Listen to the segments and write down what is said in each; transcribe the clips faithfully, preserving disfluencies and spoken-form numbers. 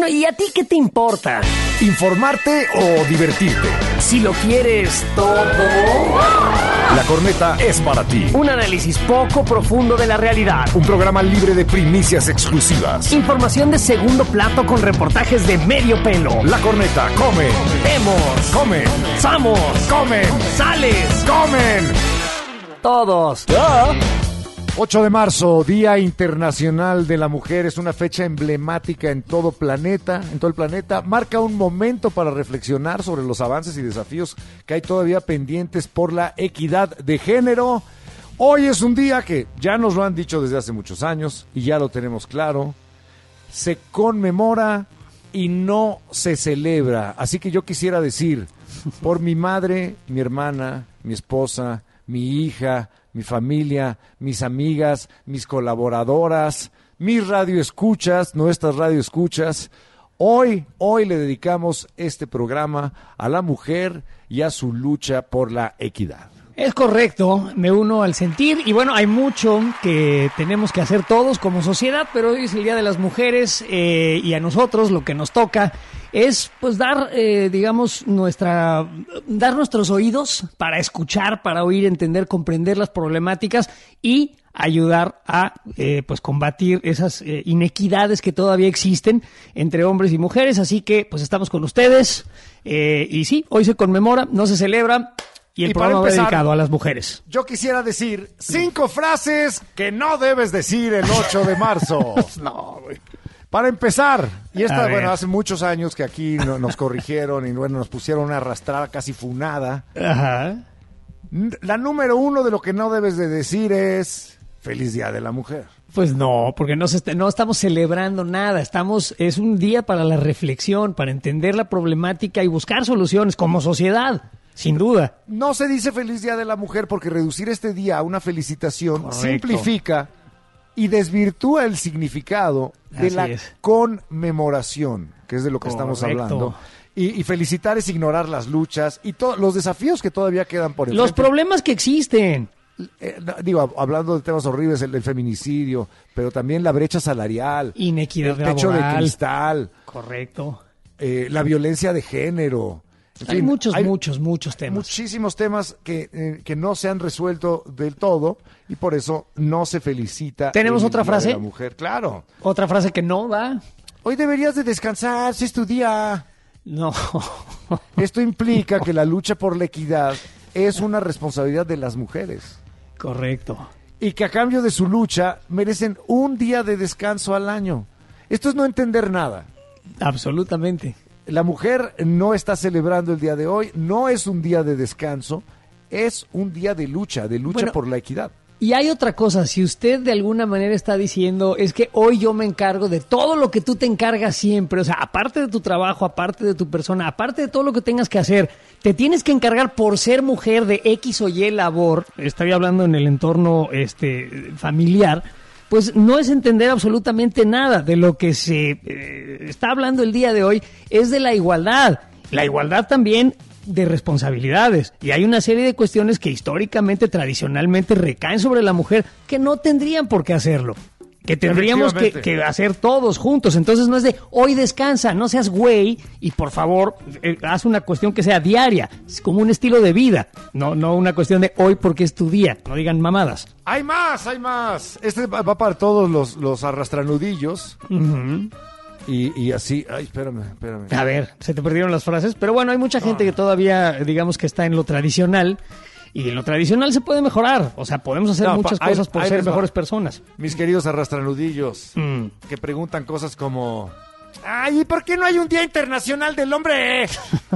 Bueno, ¿y a ti qué te importa? ¿Informarte o divertirte? Si lo quieres todo... La Corneta es para ti. Un análisis poco profundo de la realidad. Un programa libre de primicias exclusivas. Información de segundo plato con reportajes de medio pelo. La Corneta come. Vemos. Comen. Somos. Comen. Sales. Comen. Todos. ocho de marzo, Día Internacional de la Mujer, es una fecha emblemática en todo planeta, en todo el planeta. Marca un momento para reflexionar sobre los avances y desafíos que hay todavía pendientes por la equidad de género. Hoy es un día que ya nos lo han dicho desde hace muchos años y ya lo tenemos claro. Se conmemora y no se celebra. Así que yo quisiera decir, por mi madre, mi hermana, mi esposa, mi hija, mi familia, mis amigas, mis colaboradoras, mis radioescuchas, nuestras radioescuchas. Hoy, hoy le dedicamos este programa a la mujer y a su lucha por la equidad. Es correcto, me uno al sentir y bueno, hay mucho que tenemos que hacer todos como sociedad, pero hoy es el Día de las Mujeres eh, y a nosotros lo que nos toca es pues dar, eh, digamos, nuestra, dar nuestros oídos para escuchar, para oír, entender, comprender las problemáticas y ayudar a eh, pues combatir esas eh, inequidades que todavía existen entre hombres y mujeres. Así que pues estamos con ustedes eh, y sí, hoy se conmemora, no se celebra. Y el y programa va dedicado a las mujeres. Yo quisiera decir cinco frases que no debes decir el ocho de marzo. No, güey. Para empezar, y esta, bueno, hace muchos años que aquí no, nos corrigieron y bueno, nos pusieron una arrastrada casi funada. Ajá. La número uno de lo que no debes de decir es Feliz Día de la Mujer. Pues no, porque no, se, no estamos celebrando nada, estamos, es un día para la reflexión, para entender la problemática y buscar soluciones como sociedad. Sin duda. No se dice Feliz Día de la Mujer porque reducir este día a una felicitación Correcto. Simplifica y desvirtúa el significado de Así la es. Conmemoración, que es de lo que Correcto. Estamos hablando. Y, y felicitar es ignorar las luchas y to- los desafíos que todavía quedan por enfrente. Los problemas que existen. Eh, digo, hablando de temas horribles, el, el feminicidio, pero también la brecha salarial. Inequidad el techo laboral. de cristal. Correcto. Eh, la violencia de género. En hay fin, muchos, hay muchos, muchos temas. Muchísimos temas que, eh, que no se han resuelto del todo y por eso no se felicita. ¿Tenemos otra frase? De la mujer, claro. Otra frase que no va. Hoy deberías de descansar, si es tu día. No. Esto implica que la lucha por la equidad es una responsabilidad de las mujeres. Correcto. Y que a cambio de su lucha merecen un día de descanso al año. Esto es no entender nada. Absolutamente. La mujer no está celebrando el día de hoy, no es un día de descanso, es un día de lucha, de lucha bueno, por la equidad. Y hay otra cosa, si usted de alguna manera está diciendo, es que hoy yo me encargo de todo lo que tú te encargas siempre, o sea, aparte de tu trabajo, aparte de tu persona, aparte de todo lo que tengas que hacer, te tienes que encargar por ser mujer de X o Y labor, estoy hablando en el entorno este familiar, pues no es entender absolutamente nada. De lo que se eh, está hablando el día de hoy es de la igualdad. La igualdad también de responsabilidades. Y hay una serie de cuestiones que históricamente, tradicionalmente recaen sobre la mujer que no tendrían por qué hacerlo. Que tendríamos que, que hacer todos juntos. Entonces no es de hoy descansa, no seas güey y por favor eh, haz una cuestión que sea diaria, es como un estilo de vida, no, no una cuestión de hoy porque es tu día, no digan mamadas. Hay más, hay más. Este va para todos los, los arrastranudillos. Uh-huh. Y, y así, ay, espérame, espérame. A ver, se te perdieron las frases, pero bueno, hay mucha gente oh. que todavía, digamos que está en lo tradicional. Y en lo tradicional se puede mejorar. O sea, podemos hacer no, muchas pa, cosas por ser mejores personas. Mis queridos arrastranudillos, mm. que preguntan cosas como... ¡Ay, ¿y por qué no hay un Día Internacional del Hombre?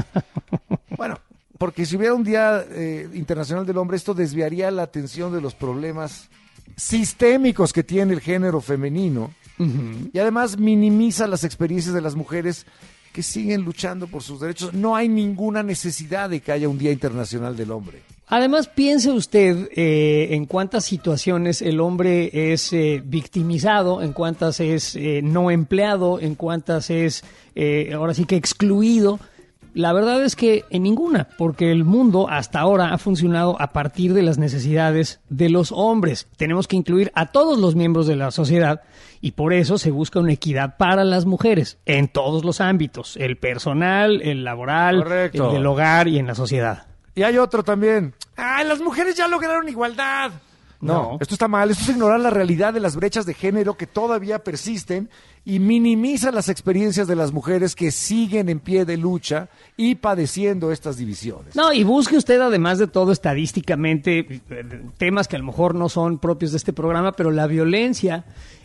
Bueno, porque si hubiera un Día eh, Internacional del Hombre, esto desviaría la atención de los problemas sistémicos que tiene el género femenino. Uh-huh. Y además minimiza las experiencias de las mujeres que siguen luchando por sus derechos. No hay ninguna necesidad de que haya un Día Internacional del Hombre. Además, piense usted eh, en cuántas situaciones el hombre es eh, victimizado, en cuántas es eh, no empleado, en cuántas es, eh, ahora sí que excluido. La verdad es que en ninguna, porque el mundo hasta ahora ha funcionado a partir de las necesidades de los hombres. Tenemos que incluir a todos los miembros de la sociedad y por eso se busca una equidad para las mujeres en todos los ámbitos, el personal, el laboral, Correcto. el del hogar y en la sociedad. Y hay otro también. ¡Ah, las mujeres ya lograron igualdad! No, No. esto está mal. Esto es ignorar la realidad de las brechas de género que todavía persisten y minimiza las experiencias de las mujeres que siguen en pie de lucha y padeciendo estas divisiones. No, y busque usted además de todo estadísticamente eh, temas que a lo mejor no son propios de este programa, pero la violencia,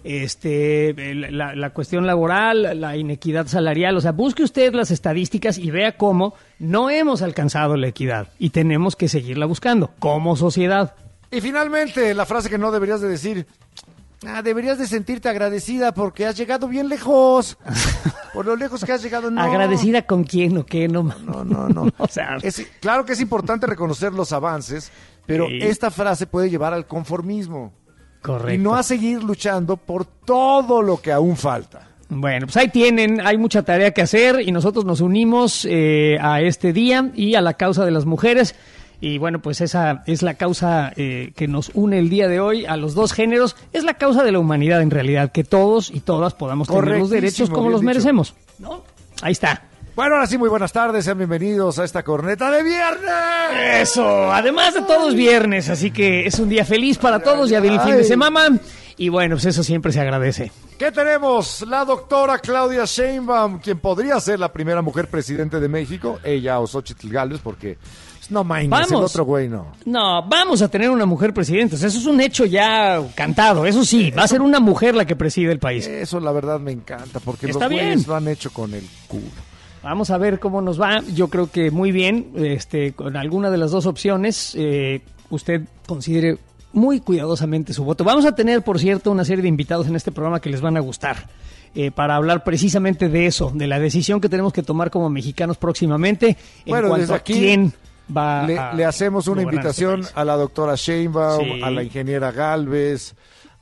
este, el- la, la cuestión laboral, la inequidad salarial, o sea, busque usted las estadísticas y vea cómo no hemos alcanzado la equidad y tenemos que seguirla buscando como sociedad. Y finalmente, la frase que no deberías de decir. Ah, deberías de sentirte agradecida porque has llegado bien lejos. Por lo lejos que has llegado, no. ¿Agradecida con quién o qué? No, No, no, no. o sea, Es- claro que es importante reconocer los avances, pero Sí. esta frase puede llevar al conformismo. correcto. Y no a seguir luchando por todo lo que aún falta. Bueno, pues ahí tienen, hay mucha tarea que hacer y nosotros nos unimos eh, a este día y a la causa de las mujeres. Y bueno, pues esa es la causa eh, que nos une el día de hoy a los dos géneros. Es la causa de la humanidad en realidad, que todos y todas podamos tener los Correctísimo, derechos como bien los dicho. merecemos. ¿No? Ahí está. Bueno, ahora sí, muy buenas tardes, sean bienvenidos a esta corneta de viernes. Eso, además de todo es viernes, así que es un día feliz para todos, ya viene el fin de Ay. semana y bueno, pues eso siempre se agradece. ¿Qué tenemos? La doctora Claudia Sheinbaum, quien podría ser la primera mujer presidente de México, ella o Xóchitl Gálvez, porque no mainas, el Vamos. otro güey no. No, vamos a tener una mujer presidenta, o sea, eso es un hecho ya cantado, eso sí, va a ser una mujer la que preside el país. Eso la verdad me encanta, porque Está los güeyes bien. lo han hecho con el culo. Vamos a ver cómo nos va. Yo creo que muy bien, este, con alguna de las dos opciones, eh, usted considere muy cuidadosamente su voto. Vamos a tener, por cierto, una serie de invitados en este programa que les van a gustar, eh, para hablar precisamente de eso, de la decisión que tenemos que tomar como mexicanos próximamente en Bueno, cuanto desde a aquí quién va Le, a le hacemos una gobernar este invitación país. a la doctora Sheinbaum, Sí. a la ingeniera Gálvez,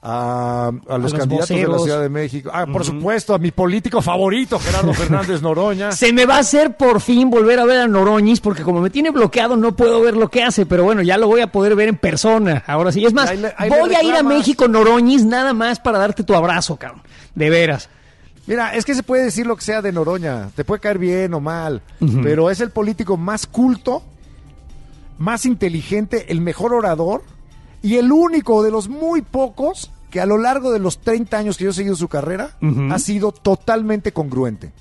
a, a los los candidatos de la voceros. Ciudad de México. Ah, por supuesto, a mi político favorito, Gerardo Fernández Noroña. Se me va a hacer por fin volver a ver a Noroñis, porque como me tiene bloqueado no puedo ver lo que hace, pero bueno, ya lo voy a poder ver en persona. Ahora sí, es más, Ahí le- ahí le voy a ir a reclamas. México, Noroñis, nada más para darte tu abrazo, cabrón. De veras. Mira, es que se puede decir lo que sea de Noroña, te puede caer bien o mal, pero es el político más culto, más inteligente, el mejor orador y el único de los muy pocos que a lo largo de los treinta años que yo he seguido su carrera Ujú. ha sido totalmente congruente.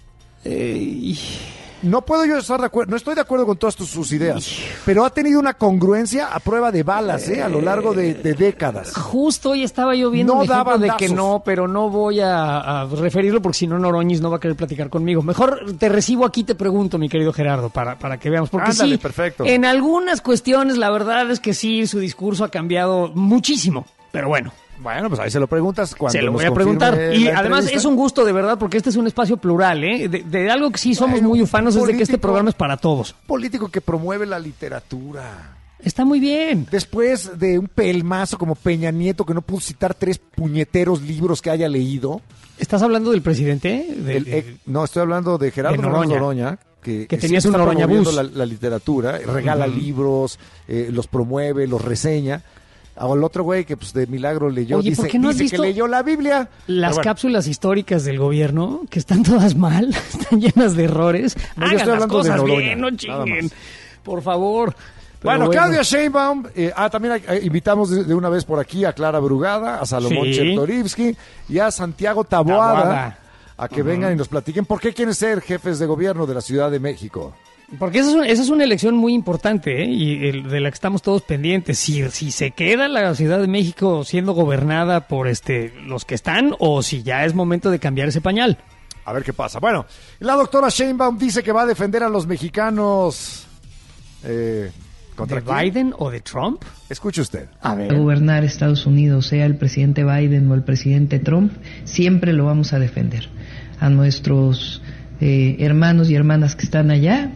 Eh, No puedo yo estar de acuerdo, no estoy de acuerdo con todas tus- sus ideas, pero ha tenido una congruencia a prueba de balas, ¿eh? A lo largo de, de décadas. justo hoy estaba yo viendo No un da ejemplo de que bandazos. no, pero no voy a, a referirlo porque si no Noroñis no va a querer platicar conmigo. Mejor te recibo aquí y te pregunto, mi querido Gerardo, para, para que veamos. Porque Ándale, sí, perfecto. en algunas cuestiones la verdad es que sí, su discurso ha cambiado muchísimo, pero bueno. Bueno, pues ahí se lo preguntas cuando Se lo nos voy a preguntar. confirme Y la además entrevista. es un gusto de verdad porque este es un espacio plural, ¿eh? De, de algo que sí somos Bueno, muy ufanos es de que este político. programa es para todos. político que promueve la literatura. Está muy bien. Después de un pelmazo como Peña Nieto que no pudo citar tres puñeteros libros que haya leído. ¿Estás hablando del presidente? De- El- eh, no, estoy hablando de Gerardo de Fernández Noroña. Noroña, que, Que que tenías siempre un está Noroña promoviendo Bus. la, la literatura, regala Ujú. libros, eh, los promueve, los reseña. Al otro güey que pues de milagro leyó, Oye, dice, ¿por qué no has dice visto que leyó la Biblia. Las Pero bueno, cápsulas históricas del gobierno, que están todas mal, están llenas de errores. No, yo Hagan estoy las hablando de cosas Noroña, bien, no nada chinguen. más. Por favor. Pero Bueno, Claudia Sheinbaum, eh, ah, también hay- eh, invitamos de, de una vez por aquí a Clara Brugada, a Salomón Sí. Chertorivsky y a Santiago Taboada, Taboada. a que vengan y nos platiquen por qué quieren ser jefes de gobierno de la Ciudad de México. Porque esa es, un- esa es una elección muy importante, ¿eh? Y el- de la que estamos todos pendientes. Si, si se queda la Ciudad de México siendo gobernada por este los que están o si ya es momento de cambiar ese pañal. A ver qué pasa. Bueno, la doctora Sheinbaum dice que va a defender a los mexicanos. Eh, ¿Contra ¿De quién? Biden o de Trump? Escuche usted. A a ver. gobernar Estados Unidos, sea el presidente Biden o el presidente Trump, siempre lo vamos a defender. A nuestros eh, hermanos y hermanas que están allá,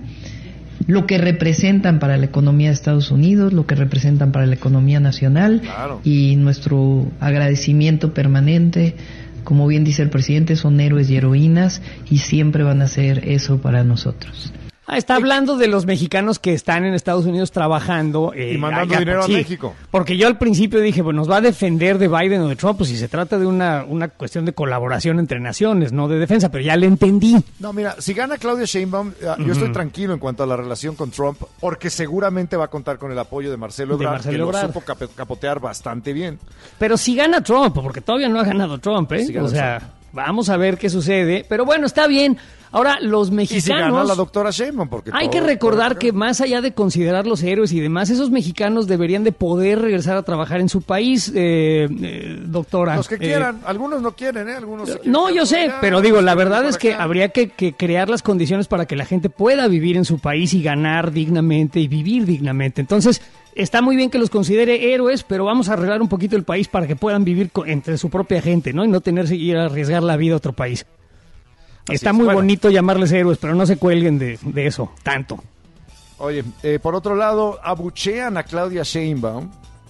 lo que representan para la economía de Estados Unidos, lo que representan para la economía nacional, Claro. y nuestro agradecimiento permanente. Como bien dice el presidente, son héroes y heroínas y siempre van a ser eso para nosotros. Ah, está hablando de los mexicanos que están en Estados Unidos trabajando. Eh, y mandando allá, dinero sí, a México. Porque yo al principio dije, bueno, nos va a defender de Biden o de Trump, pues si se trata de una, una cuestión de colaboración entre naciones, no de defensa, pero ya le entendí. No, mira, si gana Claudia Sheinbaum, uh, uh-huh. yo estoy tranquilo en cuanto a la relación con Trump, porque seguramente va a contar con el apoyo de Marcelo Ebrard, de Marcelo que Ebrard. Lo supo cap- capotear bastante bien. Pero si gana Trump, porque todavía no ha ganado Trump, ¿eh? Si o sea, Trump. Vamos a ver qué sucede. Pero bueno, está bien. Ahora, los mexicanos... Y si gana la doctora Sheinbaum, porque... Hay todo, que recordar todo... que más allá de considerar los héroes y demás, esos mexicanos deberían de poder regresar a trabajar en su país, eh, eh, doctora. Los que eh, quieran. Algunos no quieren, ¿eh? Algunos se no, yo sé, allá, pero digo, la verdad es que acá. habría que, que crear las condiciones para que la gente pueda vivir en su país y ganar dignamente y vivir dignamente. Entonces... Está muy bien que los considere héroes, pero vamos a arreglar un poquito el país para que puedan vivir con, entre su propia gente, ¿no? Y no tener que ir a arriesgar la vida a otro país. Así Está es, muy bueno. bonito llamarles héroes, pero no se cuelguen de, de eso, tanto. Oye, eh, por otro lado, abuchean a Claudia Sheinbaum,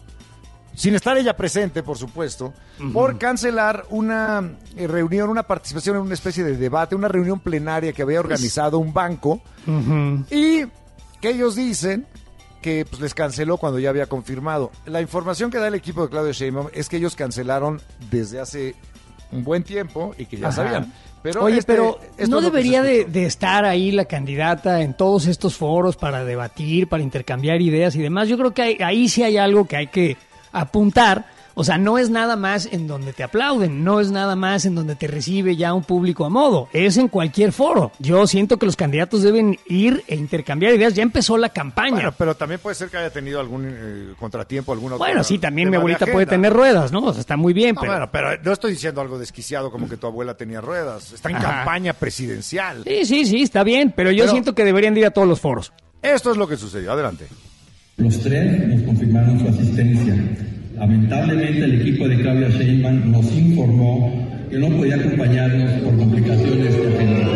sin estar ella presente, por supuesto, uh-huh. por cancelar una eh, reunión, una participación en una especie de debate, una reunión plenaria que había organizado un banco, uh-huh. y que ellos dicen... que pues, les canceló cuando ya había confirmado. La información que da el equipo de Claudia Sheinbaum es que ellos cancelaron desde hace un buen tiempo y que ya Ajá. sabían. Pero Oye, este, pero ¿no debería de, escuchó. de estar ahí la candidata en todos estos foros para debatir, para intercambiar ideas y demás? Yo creo que hay, ahí sí hay algo que hay que apuntar. O sea, no es nada más en donde te aplauden, no es nada más en donde te recibe ya un público a modo, es en cualquier foro. Yo siento que los candidatos deben ir e intercambiar ideas, ya empezó la campaña. Bueno, pero también puede ser que haya tenido algún eh, contratiempo, alguna otra... Bueno, sí, también mi abuelita puede tener ruedas, ¿no? O sea, está muy bien, no, pero... Bueno, pero no estoy diciendo algo desquiciado como que tu abuela tenía ruedas, está en Ajá. campaña presidencial. Sí, sí, sí, está bien, pero yo pero siento que deberían ir a todos los foros. Esto es lo que sucedió, adelante. Los tres nos confirmaron su asistencia. Lamentablemente el equipo de Claudia Sheinbaum nos informó que no podía acompañarnos por complicaciones de agenda.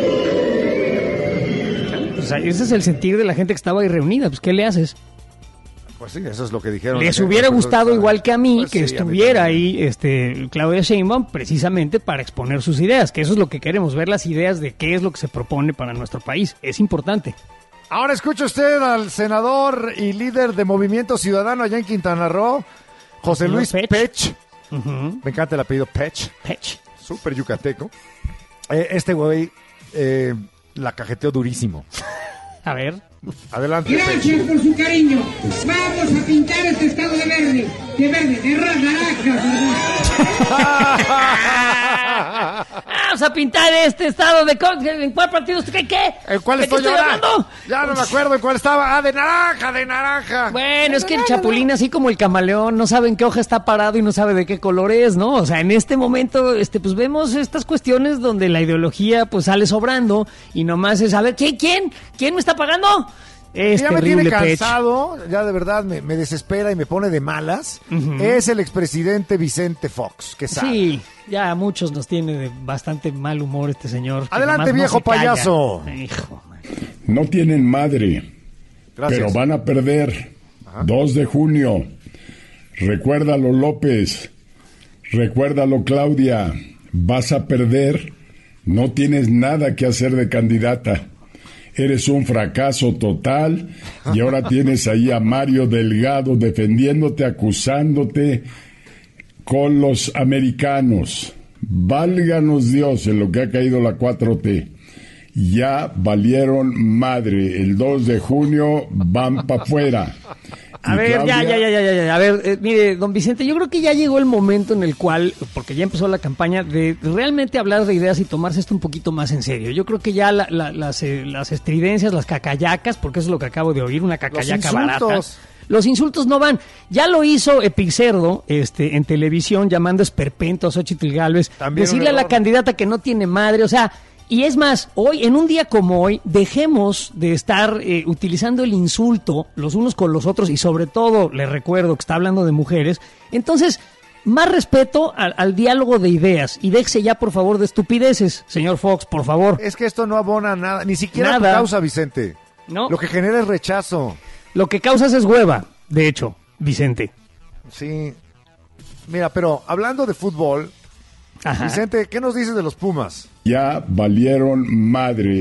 O sea, ese es el sentir de la gente que estaba ahí reunida, pues ¿qué le haces? Pues sí, eso es lo que dijeron. Les hubiera gustado que igual que a mí pues que sí, estuviera ahí este Claudia Sheinbaum precisamente para exponer sus ideas, que eso es lo que queremos, ver las ideas de qué es lo que se propone para nuestro país. Es importante. Ahora escucha usted al senador y líder de Movimiento Ciudadano allá en Quintana Roo, José Luis Pech. Pech. Uh-huh. Me encanta el apellido Pech. Pech. Súper yucateco. Eh, este güey eh, la cajeteó durísimo. A ver. Adelante. Gracias Pech. Por su cariño. Vamos a pintar este estado de verde. De verde, de naranja. Vamos a pintar este estado de... ¿En cuál partido? ¿Qué? ¿Qué? ¿En cuál ¿De estoy, qué estoy hablando? Ya no me acuerdo en cuál estaba. Ah, de naranja, de naranja. Bueno, es que el chapulín, así como el camaleón, no sabe en qué hoja está parado y no sabe de qué color es, ¿no? O sea, en este momento, este, pues vemos estas cuestiones donde la ideología pues sale sobrando y nomás es, a ver, ¿quién? ¿Quién? ¿Quién me está pagando? Es ya me terrible, tiene cansado, Pech. Ya de verdad me, me desespera y me pone de malas. Uh-huh. Es el expresidente Vicente Fox, que sabe. Sí, ya a muchos nos tiene de bastante mal humor este señor. Adelante, viejo no payaso. Hijo. No tienen madre, Gracias. Pero van a perder. Ajá. dos de junio. Recuérdalo, López. Recuérdalo, Claudia. Vas a perder. No tienes nada que hacer de candidata. Eres un fracaso total y ahora tienes ahí a Mario Delgado defendiéndote, acusándote con los americanos. Válganos Dios en lo que ha caído la cuatro T. Ya valieron madre. El dos de junio van para afuera. A ver, Claudia... ya, ya, ya, ya, ya. A ver, eh, mire, don Vicente, yo creo que ya llegó el momento en el cual, porque ya empezó la campaña, de realmente hablar de ideas y tomarse esto un poquito más en serio. Yo creo que ya la, la, las, eh, las estridencias, las cacayacas, porque eso es lo que acabo de oír, una cacayaca barata. Los insultos no van. Ya lo hizo Epixerdo este, en televisión, llamando esperpento a Xóchitl Gálvez, decirle a la candidata que no tiene madre, o sea... Y es más, hoy, en un día como hoy, dejemos de estar eh, utilizando el insulto los unos con los otros y sobre todo, les recuerdo que está hablando de mujeres. Entonces, más respeto al, al diálogo de ideas y déjese ya, por favor, de estupideces, señor Fox, por favor. Es que esto no abona nada, ni siquiera nada. tu causa, Vicente. No. Lo que genera es rechazo. Lo que causas es hueva, de hecho, Vicente. Sí. Mira, pero hablando de fútbol... Ajá. Vicente, ¿qué nos dices de los Pumas? Ya valieron madre.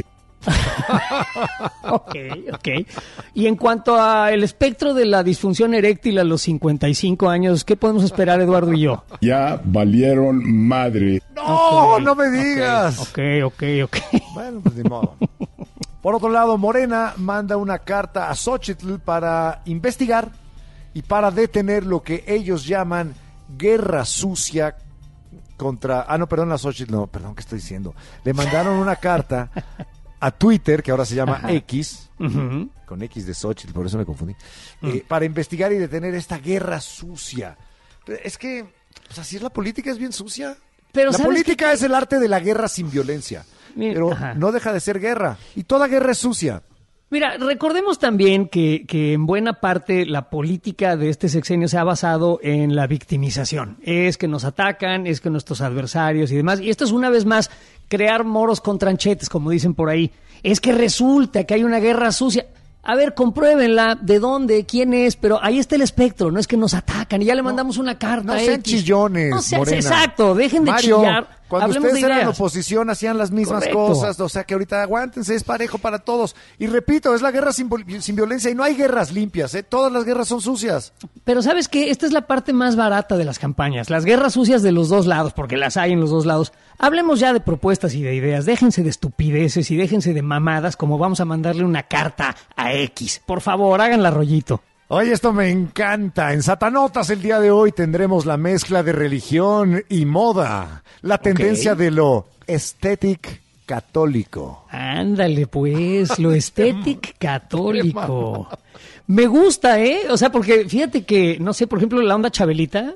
Ok, ok. Y en cuanto a el espectro de la disfunción eréctil a los cincuenta y cinco años, ¿qué podemos esperar, Eduardo y yo? Ya valieron madre. ¡No, Okay, no me digas! Ok, ok, ok. Bueno, pues ni modo. Por otro lado, Morena manda una carta a Xóchitl para investigar y para detener lo que ellos llaman guerra sucia contra... Ah, no, perdón, a Xóchitl, no, perdón, ¿qué estoy diciendo? Le mandaron una carta a Twitter, que ahora se llama Ajá. X, uh-huh. con X de Xóchitl, por eso me confundí, uh-huh. eh, para investigar y detener esta guerra sucia. Es que, pues así es la política, es bien sucia. Pero la política que... es el arte de la guerra sin violencia, Mira, pero ajá. no deja de ser guerra, y toda guerra es sucia. Mira, recordemos también que, que en buena parte la política de este sexenio se ha basado en la victimización. Es que nos atacan, es que nuestros adversarios y demás. Y esto es una vez más crear moros con tranchetes, como dicen por ahí. Es que resulta que hay una guerra sucia. A ver, compruébenla, de dónde, quién es, pero ahí está el espectro, no es que nos atacan y ya le mandamos no, una carta. No sean X. chillones, no sean, Morena. Exacto, dejen de Mario, chillar. Cuando Hablemos ustedes de eran oposición hacían las mismas Correcto. cosas, o sea que ahorita aguántense, es parejo para todos. Y repito, es la guerra sin, sin violencia y no hay guerras limpias, ¿eh? Todas las guerras son sucias. Pero ¿sabes qué? Esta es la parte más barata de las campañas, las guerras sucias de los dos lados, porque las hay en los dos lados. Hablemos ya de propuestas y de ideas, déjense de estupideces y déjense de mamadas como vamos a mandarle una carta a X. Por favor, háganla rollito. Oye, esto me encanta. En Satanotas el día de hoy tendremos la mezcla de religión y moda. La tendencia okay. de lo estético católico. Ándale, pues, lo estético católico. Me gusta, ¿eh? O sea, porque fíjate que, no sé, por ejemplo, la onda Chabelita.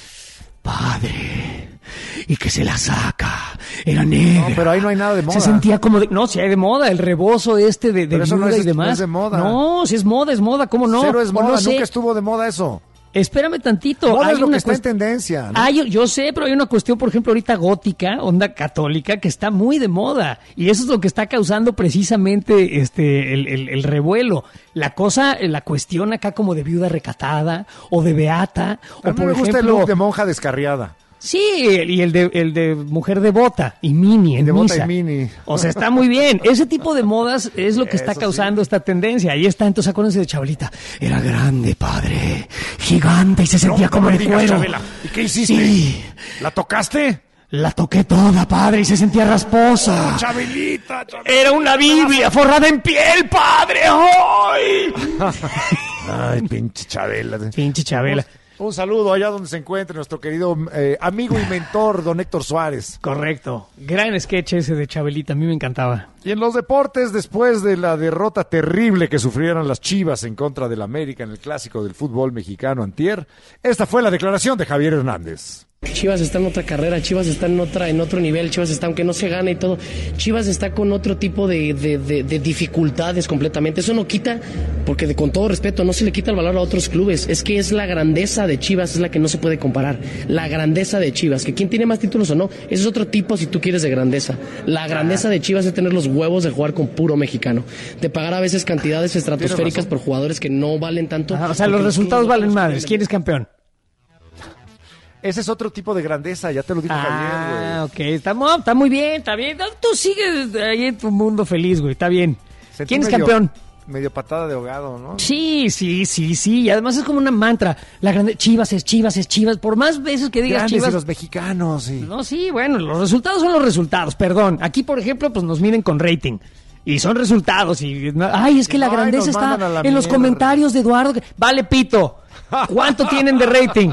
Padre, y que se la saca, era negra. No, pero ahí no hay nada de moda. Se sentía como de, no, si hay de moda, el rebozo este de, de viuda no es, y demás. No es de moda. No, si es moda, es moda, ¿cómo no? Cero es moda, no nunca sé. estuvo de moda eso. Espérame tantito. Moda hay es lo una que está cuest... en tendencia, ¿no? Ah, yo, yo sé, pero hay una cuestión, por ejemplo, ahorita gótica, onda católica, que está muy de moda. Y eso es lo que está causando precisamente este el, el, el revuelo. La cosa, la cuestión acá como de viuda recatada o de beata. A o mí por me gusta ejemplo, el look de monja descarriada. Sí, y el de, el de mujer devota y mini en devota misa. Y mini. O sea, está muy bien. Ese tipo de modas es lo que está Eso causando sí. esta tendencia. Ahí está, entonces acuérdense de Chabelita. Era grande, padre, gigante y se sentía no, como de cuero. Chabela. ¿Y qué hiciste? Sí. ¿La tocaste? La toqué toda, padre, y se sentía rasposa. Oh, Chabelita, Chabelita. Era una Biblia forrada en piel, padre. ¡Ay! Ay, pinche Chabela. Pinche Chabela. Un saludo allá donde se encuentre nuestro querido eh, amigo y mentor, don Héctor Suárez. Correcto. Gran sketch ese de Chabelita, a mí me encantaba. Y en los deportes, después de la derrota terrible que sufrieron las Chivas en contra del América en el clásico del fútbol mexicano antier, esta fue la declaración de Javier Hernández. Chivas está en otra carrera, Chivas está en otra en otro nivel, Chivas está, aunque no se gane y todo, Chivas está con otro tipo de, de, de, de dificultades completamente. Eso no quita, porque de, con todo respeto, no se le quita el valor a otros clubes. Es que es la grandeza de Chivas, es la que no se puede comparar. La grandeza de Chivas, que quién tiene más títulos o no, ese es otro tipo si tú quieres de grandeza. La grandeza de Chivas es tener los huevos de jugar con puro mexicano, de pagar a veces cantidades estratosféricas por jugadores que no valen tanto. Ajá, o sea, los resultados valen madres. ¿Quién es campeón? Ese es otro tipo de grandeza, ya te lo dijo ah, Javier, güey. Ah, ok, está, no, está muy bien, está bien. Tú sigues ahí en tu mundo feliz, güey, está bien. Sentí ¿Quién es medio, campeón? Medio patada de ahogado, ¿no? Sí, sí, sí, sí, y además es como una mantra. La grande Chivas es Chivas es Chivas, por más veces que digas Grandes Chivas. Y los mexicanos, sí. No, sí, bueno, los resultados son los resultados, perdón. Aquí, por ejemplo, pues nos miden con rating. Y son resultados y... Ay, es que y la no, grandeza está en mierda. Los comentarios de Eduardo. Que, vale, pito. ¿Cuánto tienen de rating?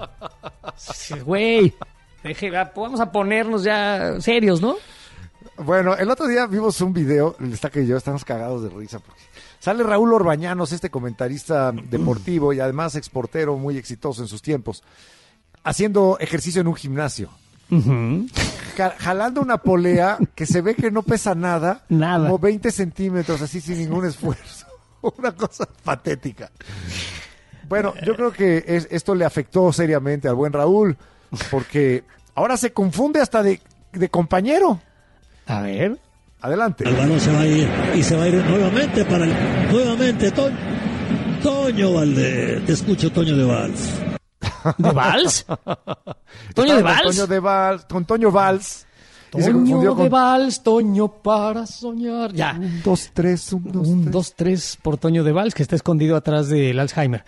Güey, vamos a ponernos ya serios, ¿no? Bueno, el otro día vimos un video, el Estaca y yo estamos cagados de risa. Porque sale Raúl Orbañanos, este comentarista deportivo y además exportero muy exitoso en sus tiempos, haciendo ejercicio en un gimnasio. Uh-huh. Jalando una polea que se ve que no pesa nada, nada. Como veinte centímetros, así sin ningún esfuerzo. Una cosa patética. Bueno, yo creo que es, esto le afectó seriamente al buen Raúl, porque ahora se confunde hasta de, de compañero. A ver. Adelante. El balón se va a ir y se va a ir nuevamente para el... Nuevamente, to, Toño Valdés. Te escucho, Toño de Valls. ¿De Valls? ¿Toño de Valls? Toño de Valls, con Toño Valls. Toño de Vals, Toño para soñar. Ya. Un, dos, tres, un, dos, un, tres. dos, tres por Toño de Vals, que está escondido atrás del Alzheimer.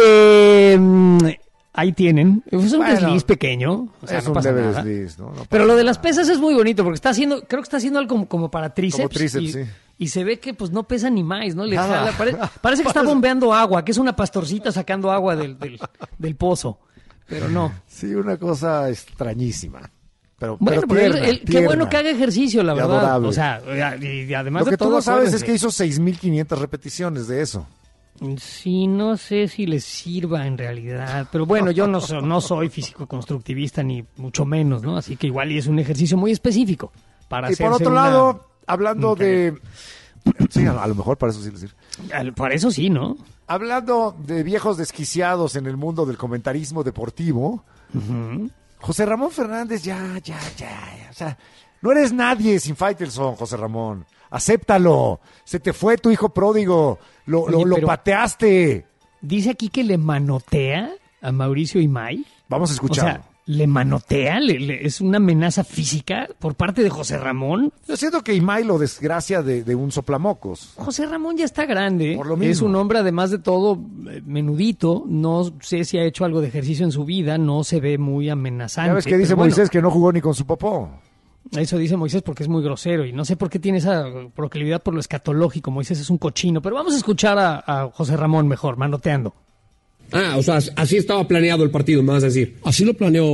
Eh, ahí tienen. Es un Bueno, desliz pequeño. O sea, es no un pasa leve nada. desliz, ¿no? No pasa Pero lo de nada. las pesas es muy bonito, porque está haciendo, creo que está haciendo algo como, como para tríceps. Como tríceps, y, sí. y se ve que pues no pesa ni más, ¿no? Le Nada. jala, pare- parece que está bombeando agua, que es una pastorcita sacando agua del, del, del pozo. Pero no. Sí, una cosa extrañísima. Pero, Bueno, pero pero él- tierna, él- qué tierna. bueno que haga ejercicio, la Y verdad. adorable. O sea, y, y además Lo que de tú todo, no sabes es acuérdense. que hizo seis mil quinientas repeticiones de eso. Sí, no sé si les sirva en realidad, pero bueno, yo no, so- no soy físico-constructivista ni mucho menos, ¿no? Así que igual y es un ejercicio muy específico para Y por hacerse otro una- lado, hablando un de... Sí, a, a lo mejor para eso sí decir. Al- Para eso sí, ¿no? Hablando de viejos desquiciados en el mundo del comentarismo deportivo, José Ramón Fernández, ya, ya, ya, o sea, no eres nadie sin Faitelson, José Ramón. Acéptalo. Se te fue tu hijo pródigo. Lo, lo, Oye, lo pero- pateaste. Dice aquí que le manotea a Mauricio Imay. Vamos a O escucharlo. sea, ¿le manotea? ¿Le- le- ¿Es una amenaza física por parte de José Ramón? Yo siento que Imay lo desgracia de, de un soplamocos. José Ramón ya está grande. Por lo Es mismo. un hombre, además de todo, eh, menudito. No sé si ha hecho algo de ejercicio en su vida. No se ve muy amenazante. ¿Sabes qué dice pero bueno, Moisés? Que no jugó ni con su popó. Eso dice Moisés porque es muy grosero. Y no sé por qué tiene esa proclividad por lo escatológico. Moisés es un cochino. Pero vamos a escuchar a, a José Ramón mejor, manoteando. Ah, o sea, así estaba planeado el partido, me vas a decir. Así lo planeó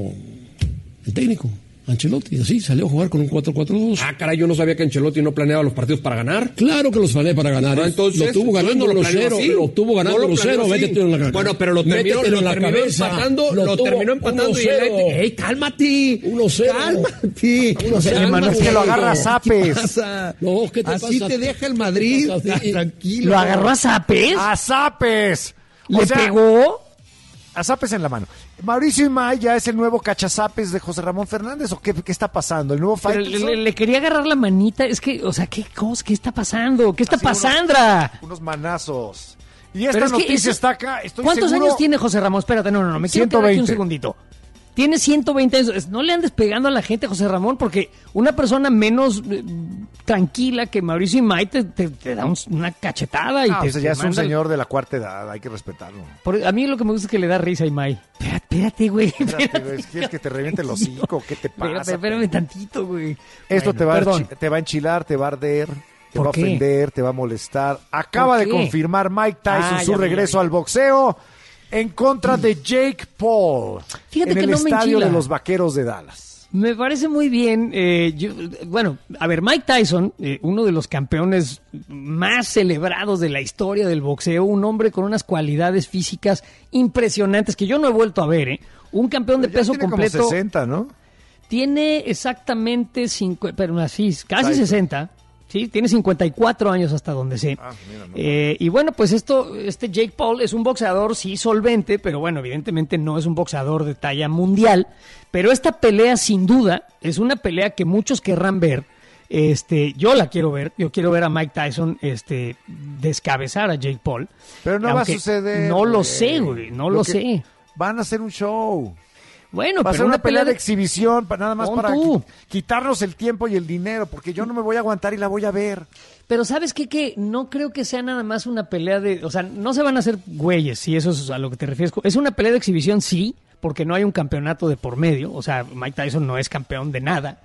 el técnico, Ancelotti, así salió a jugar con un cuatro cuatro dos. Ah, caray, yo no sabía que Ancelotti no planeaba los partidos para ganar. Claro que los planeé para ganar. Ah, ¿eh? entonces, lo tuvo ganando entonces no lo los planeó cero, así. lo tuvo ganando No lo los planeó cero, así. métetelo en la cabeza. Bueno, pero lo terminó, Métetelo lo en la terminó cabeza. empatando, lo, tuvo terminó empatando uno y cero. el ¡Ey, cálmate! uno cero. ¡Cálmate! uno cero. Hermano, es que lo agarra a zapes. pasa? No, ¿qué te Así pasa? te deja el Madrid. Así- Tranquilo. ¿Lo agarró a zapes? ¡A zapes! ¿Le O sea, pegó? A zapes en la mano. Mauricio Imay ya es el nuevo cachazapes de José Ramón Fernández. ¿O qué, qué está pasando? ¿El nuevo Pero Faitelson? le, le- le quería agarrar la manita. Es que, o sea, ¿qué cosa? ¿Qué está pasando? ¿Qué está Así unos- pasando? Unos manazos. Y esta Pero es que noticia eso- está acá. Estoy ¿Cuántos seguro- años tiene José Ramón? Espérate, no, no, no, me quiero quedar aquí ciento un veinte. segundito. Tiene ciento veinte años. No le andes pegando a la gente, José Ramón, porque una persona menos eh, tranquila que Mauricio Imay te, te- te da un- una cachetada y Ah, te, o sea, te ya es un manda- señor de la cuarta edad. Hay que respetarlo. Por- a mí lo que me gusta es que le da risa a Imay. Espérate, espérate, güey. Espérate, güey, ¿quieres que te reviente el hocico? ¿Qué te pasa? Espérate, espérame tantito, güey. Esto Bueno, te, va a perdón. enchi- te va a enchilar, te va a arder, te ¿Por va a qué? ofender, te va a molestar. Acaba ¿Por de qué? confirmar Mike Tyson Ah, su ya vi, regreso ya vi. al boxeo en contra de Jake Paul Fíjate en que el no me estadio enchila. de los Vaqueros de Dallas. Me parece muy bien. eh, yo- bueno, a ver, Mike Tyson, eh, uno de los campeones más celebrados de la historia del boxeo, un hombre con unas cualidades físicas impresionantes que yo no he vuelto a ver, ¿eh? Un campeón de Ya peso tiene como completo. sesenta, ¿no? Tiene exactamente cinco, pero así, casi Tyson. sesenta. Sí, tiene cincuenta y cuatro años hasta donde sé. Ah, mira, no. Eh, y bueno, pues esto, este Jake Paul es un boxeador, sí, solvente, pero bueno, evidentemente no es un boxeador de talla mundial. Pero esta pelea, sin duda, es una pelea que muchos querrán ver. Este, yo la quiero ver, yo quiero ver a Mike Tyson, este, descabezar a Jake Paul. Pero no va a Aunque suceder. No lo güey. sé, güey, no lo, que- sé. Van a hacer un show. Bueno, Va a pero ser una pelea de exhibición, pa- nada más Pon para tú. qui- quitarnos el tiempo y el dinero, porque yo no me voy a aguantar y la voy a ver. Pero ¿sabes qué? Que no creo que sea nada más una pelea de... O sea, no se van a hacer güeyes, si eso es a lo que te refieres. Es una pelea de exhibición, sí, porque no hay un campeonato de por medio. O sea, Mike Tyson no es campeón de nada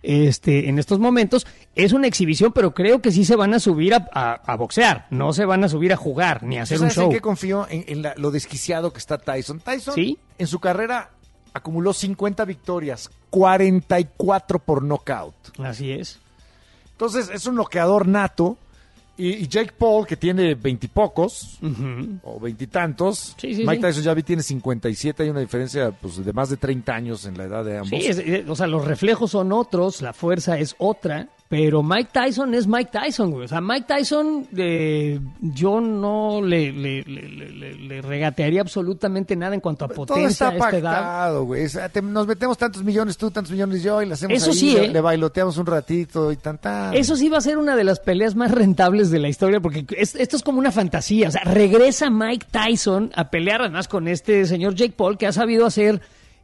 este, en estos momentos. Es una exhibición, pero creo que sí se van a subir a, a- a boxear. No se van a subir a jugar ni a hacer un ¿Sabes en show. qué confío? En, en la- lo desquiciado que está Tyson. Tyson, ¿Sí? en su carrera, acumuló cincuenta victorias, cuarenta y cuatro por nocaut. Así es. Entonces, es un noqueador nato. Y, y Jake Paul, que tiene veintipocos, Ujú. o veintitantos. Sí, sí, Mike sí. Tyson ya vi tiene cincuenta y siete. Hay una diferencia pues, de más de treinta años en la edad de ambos. Sí, es- es- o sea, los reflejos son otros, la fuerza es otra, pero Mike Tyson es Mike Tyson, güey. O sea, Mike Tyson, eh, yo no le, le, le- le- le regatearía absolutamente nada en cuanto a Todo potencia está a esta edad. pactado, güey. O sea, te- nos metemos tantos millones tú, tantos millones yo, y le hacemos Eso ahí, sí, le, ¿eh? le bailoteamos un ratito y tan tan. Eso sí va a ser una de las peleas más rentables de la historia, porque es- esto es como una fantasía. O sea, regresa Mike Tyson a pelear además con este señor Jake Paul, que ha sabido hacer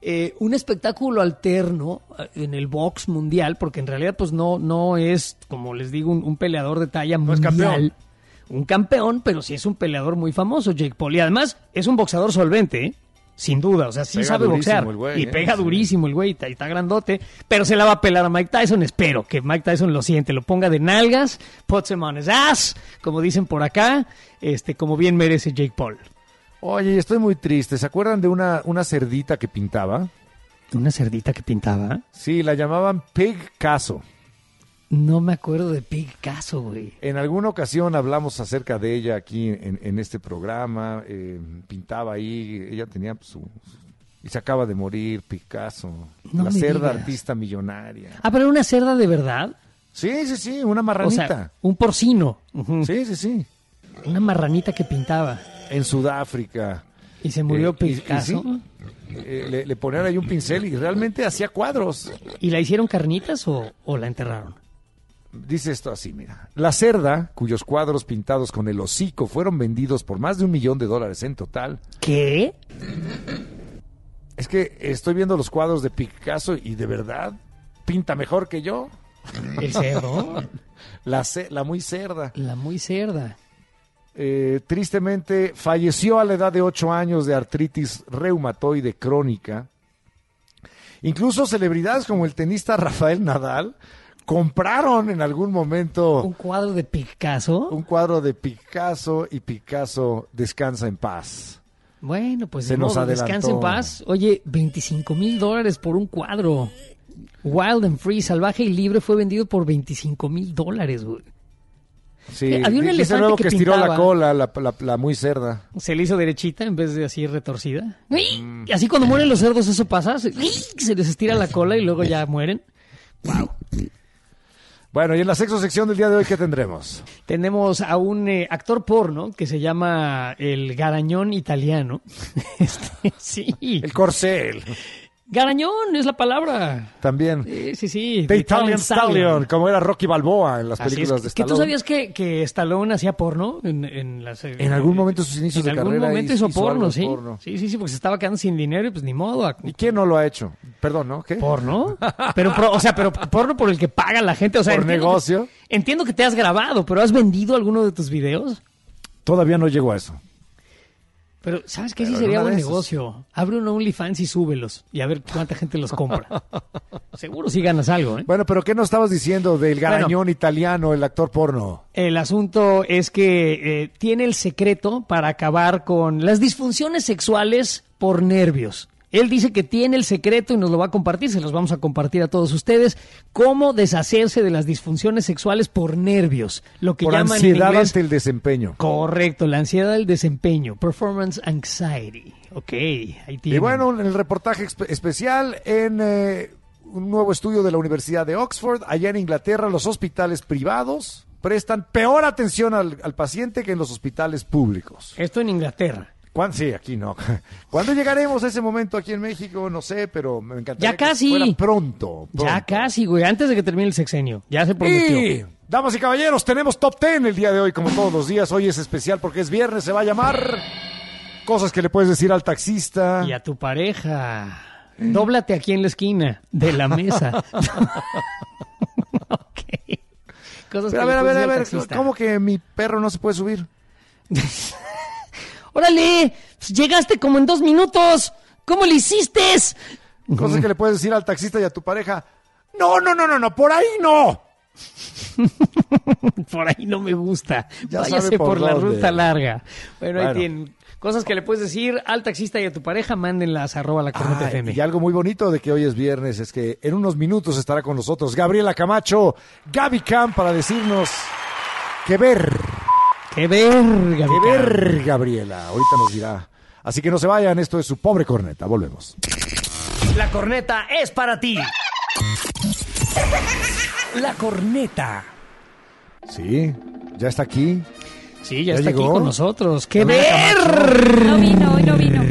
eh, un espectáculo alterno en el box mundial, porque en realidad pues no, no es, como les digo, un, un peleador de talla No mundial. es campeón. Un campeón, pero sí es un peleador muy famoso, Jake Paul. Y además es un boxeador solvente, ¿eh? Sin duda. O sea, sí Pega sabe boxear. durísimo el güey, y ¿eh? pega Sí. durísimo el güey, está, está grandote. Pero se la va a pelar a Mike Tyson. Espero que Mike Tyson lo siente, lo ponga de nalgas, puts him on his ass, como dicen por acá, este, como bien merece Jake Paul. Oye, estoy muy triste. ¿Se acuerdan de una, una cerdita que pintaba? ¿Una cerdita que pintaba? Sí, la llamaban Picasso. No me acuerdo de Picasso, güey. En alguna ocasión hablamos acerca de ella aquí en, en este programa. Eh, pintaba ahí, ella tenía su... Y se acaba de morir, Picasso. No la me cerda digas. artista millonaria. Ah, pero era una cerda de verdad. Sí, sí, sí, una O marranita. sea, un porcino. Ujú. Sí, sí, sí. Una marranita que pintaba. En Sudáfrica. Y se murió Eh, y- y Picasso. sí, eh, le, le ponían ahí un pincel y realmente hacía cuadros. ¿Y la hicieron carnitas o, o la enterraron? Dice esto así, mira. La cerda, cuyos cuadros pintados con el hocico fueron vendidos por más de un millón de dólares en total. ¿Qué? Es que estoy viendo los cuadros de Picasso y de verdad pinta mejor que yo. ¿El cerdo? La, ce- la muy cerda. La muy cerda. Eh, tristemente falleció a la edad de ocho años de artritis reumatoide crónica. Incluso celebridades como el tenista Rafael Nadal compraron en algún momento ¿Un cuadro de Picasso? un cuadro de Picasso y Picasso descansa en paz. Bueno, pues Se de nos modo, adelantó. descansa en paz. Oye, veinticinco mil dólares por un cuadro. Wild and Free, salvaje y libre, fue vendido por veinticinco mil dólares, güey. Sí, Eh, había un dice elefante luego que que, estiró pintaba. la cola, la, la- la muy cerda. Se le hizo derechita en vez de así retorcida. Y así cuando mueren los cerdos eso pasa. Se, se les estira la cola y luego ya mueren. Wow. Bueno, y en la sexto sección del día de hoy, ¿qué tendremos? Tenemos a un eh, actor porno que se llama el Garañón italiano. Este, sí. El corcel. Garañón es la palabra. También. Sí, sí, sí. The Italian Stallion, como era Rocky Balboa en las Así películas es. de ¿Que Stallone. tú sabías que, que Stallone hacía porno en, en las... En algún momento de sus inicios en de algún carrera momento hizo- hizo hizo porno, algo de sí. porno. Sí, sí, sí, porque se estaba quedando sin dinero y pues ni modo. a- ¿Y quién no lo ha hecho? Perdón, ¿no? ¿Qué? ¿Porno? Pero, pro- o sea, pero porno por el que paga la gente. O sea, ¿Por entiendo negocio? Que, entiendo que te has grabado, pero ¿has vendido alguno de tus videos? Todavía no llegó a eso. Pero, ¿sabes qué? Pero Sí sería en una buen de esas. negocio. Abre un OnlyFans y súbelos. Y a ver cuánta gente los compra. Seguro sí ganas algo, ¿eh? Bueno, pero ¿qué nos estabas diciendo del garañón italiano, el actor porno? El asunto es que eh, tiene el secreto para acabar con las disfunciones sexuales por nervios. Él dice que tiene el secreto y nos lo va a compartir, se los vamos a compartir a todos ustedes, cómo deshacerse de las disfunciones sexuales por nervios, lo que Por llaman ansiedad en inglés... ante el desempeño. Correcto, la ansiedad del desempeño, performance anxiety. Ok, ahí tiene. Y bueno, en el reportaje espe- especial en eh, un nuevo estudio de la Universidad de Oxford, allá en Inglaterra, los hospitales privados prestan peor atención al, al paciente que en los hospitales públicos. Esto en Inglaterra. ¿Cuán- Sí, aquí no. ¿Cuándo llegaremos a ese momento aquí en México? No sé, pero me encantaría Ya casi. que fuera pronto. Ya pronto. casi, güey, antes de que termine el sexenio. Ya se prometió. Y, damas y caballeros, tenemos Top diez el día de hoy, como todos los días. Hoy es especial porque es viernes, se va a llamar Cosas que le puedes decir al taxista. Y a tu pareja. Dóblate aquí en la esquina de la mesa. Ok. Cosas Pero a que ver, le a ver, puedes a decir al ver, taxista. ¿cómo que mi perro no se puede subir? ¡Órale! Pues llegaste como en dos minutos. ¿Cómo le hiciste? Cosas que le puedes decir al taxista y a tu pareja. No, no, no, no, no, por ahí no. Por ahí no me gusta. Ya Váyase sabe por, por la dónde. ruta larga. Bueno, ahí Bueno. tienen. Cosas que le puedes decir al taxista y a tu pareja, mándenlas arroba la corneta Ay, F M. y algo muy bonito de que hoy es viernes es que en unos minutos estará con nosotros Gabriela Camacho, Gaby Cam, para decirnos qué ver, ¡Qué verga! qué ver, Gabriela. Ahorita nos dirá. Así que no se vayan, esto es su pobre corneta. Volvemos. La corneta es para ti. La corneta. Sí, ya está aquí. Sí, ya, ¿Ya está llegó? aquí con nosotros. ¡Qué Gabriela ver! No vino, hoy no vino.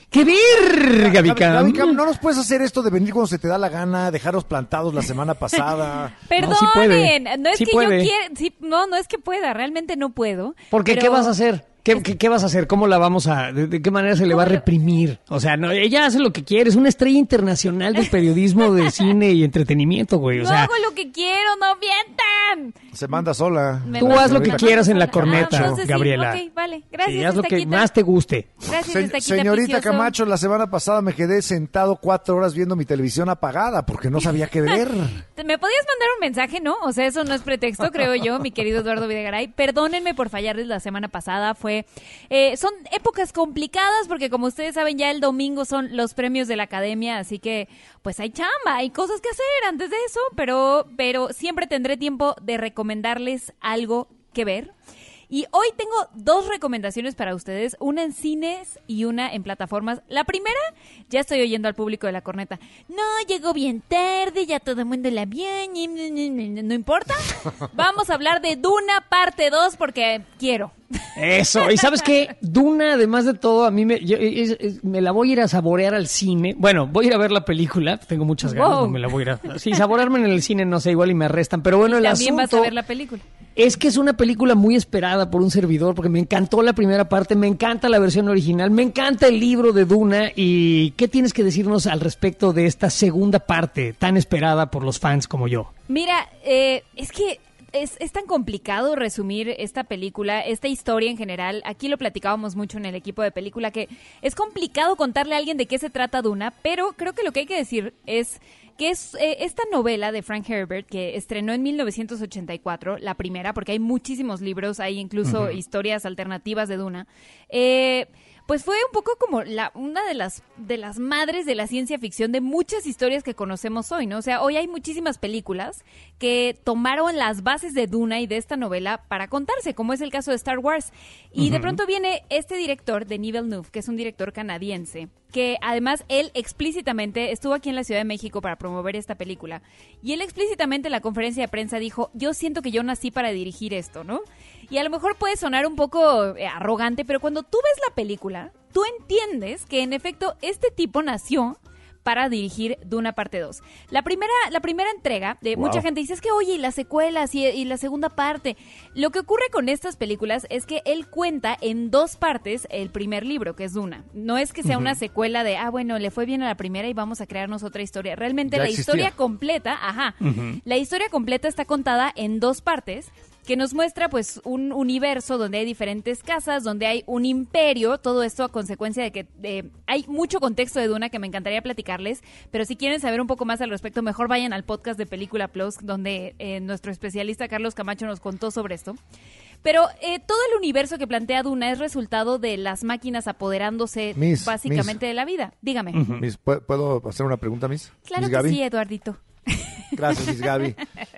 ¡Qué ver, Gaby Cam! Gaby Cam, no nos puedes hacer esto de venir cuando se te da la gana, dejarnos plantados la semana pasada. Perdonen, No, sí puede. no es Sí que puede. yo quiera, sí, no, no es que pueda, realmente no puedo. Porque, pero- ¿qué vas a hacer? ¿Qué, qué, qué vas a hacer? ¿Cómo la vamos a...? De, de qué manera se le va a reprimir? O sea, no, ella hace lo que quiere. Es una estrella internacional del periodismo de cine y entretenimiento, güey. O No sea, hago lo que quiero, no mientan. Se manda sola. Me tú mando- haz lo que me quieras mando en la sola. corneta, Ah, entonces sí, Gabriela. ok, vale. Gracias, sí, haz lo que Estaquita. más te guste. Gracias, Se- Estaquita señorita Picioso. Camacho, la semana pasada me quedé sentado cuatro horas viendo mi televisión apagada porque no sabía qué ver. ¿Me podías mandar un mensaje, no? O sea, eso no es pretexto, creo yo, mi querido Eduardo Videgaray. Perdónenme por fallarles la semana pasada. Fue, eh, son épocas complicadas porque, como ustedes saben, ya el domingo son los premios de la Academia, así que, pues hay chamba, hay cosas que hacer antes de eso, pero, pero siempre tendré tiempo de recomendarles algo que ver. Y hoy tengo dos recomendaciones para ustedes, una en cines y una en plataformas. La primera, ya estoy oyendo al público de la corneta. No, llegó bien tarde, ya todo el mundo la vio, ñi, ñi, ñi, ñi". No importa. Vamos a hablar de Duna parte dos porque quiero. Eso. Y ¿sabes qué? Duna, además de todo, a mí me, yo, es- es- me la voy a ir a saborear al cine. Bueno, voy a ir a ver la película. Tengo muchas ganas. Wow. No me la voy a ir a... Sí, saborearme en el cine, no sé, igual y me arrestan. Pero bueno, el También asunto... vas a ver la película. Es que es una película muy esperada por un servidor, porque me encantó la primera parte, me encanta la versión original, me encanta el libro de Duna. ¿Y qué tienes que decirnos al respecto de esta segunda parte tan esperada por los fans como yo? Mira, eh, es que es, es tan complicado resumir esta película, esta historia en general. Aquí lo platicábamos mucho en el equipo de película, que es complicado contarle a alguien de qué se trata Duna, pero creo que lo que hay que decir es que es eh, esta novela de Frank Herbert que estrenó en mil novecientos ochenta y cuatro, la primera, porque hay muchísimos libros, hay incluso Ujú. historias alternativas de Duna. Eh, pues fue un poco como la una de las de las madres de la ciencia ficción de muchas historias que conocemos hoy, ¿no? O sea, hoy hay muchísimas películas que tomaron las bases de Duna y de esta novela para contarse, como es el caso de Star Wars. Y de Ujú. pronto viene este director, Denis Villeneuve, que es un director canadiense, que además él explícitamente estuvo aquí en la Ciudad de México para promover esta película. Y él explícitamente en la conferencia de prensa dijo, yo siento que yo nací para dirigir esto, ¿no? Y a lo mejor puede sonar un poco eh, arrogante, pero cuando tú ves la película, tú entiendes que en efecto este tipo nació para dirigir Duna parte dos. La primera, la primera entrega, de Wow. mucha gente dice, es que oye, y las secuelas y, y la segunda parte. Lo que ocurre con estas películas es que él cuenta en dos partes el primer libro, que es Duna. No es que sea Ujú. una secuela de, ah, bueno, le fue bien a la primera y vamos a crearnos otra historia. Realmente Ya la existía. historia completa, ajá, Ujú. la historia completa está contada en dos partes, que nos muestra pues un universo donde hay diferentes casas, donde hay un imperio, todo esto a consecuencia de que eh, hay mucho contexto de Duna que me encantaría platicarles, pero si quieren saber un poco más al respecto, mejor vayan al podcast de Película Plus, donde eh, nuestro especialista Carlos Camacho nos contó sobre esto. Pero eh, todo el universo que plantea Duna es resultado de las máquinas apoderándose Miss, básicamente Miss. de la vida. Dígame. Miss, ¿pu- ¿Puedo hacer una pregunta, Miss? Claro Miss que Gaby. sí, Eduardito. Gracias, Miss Gaby.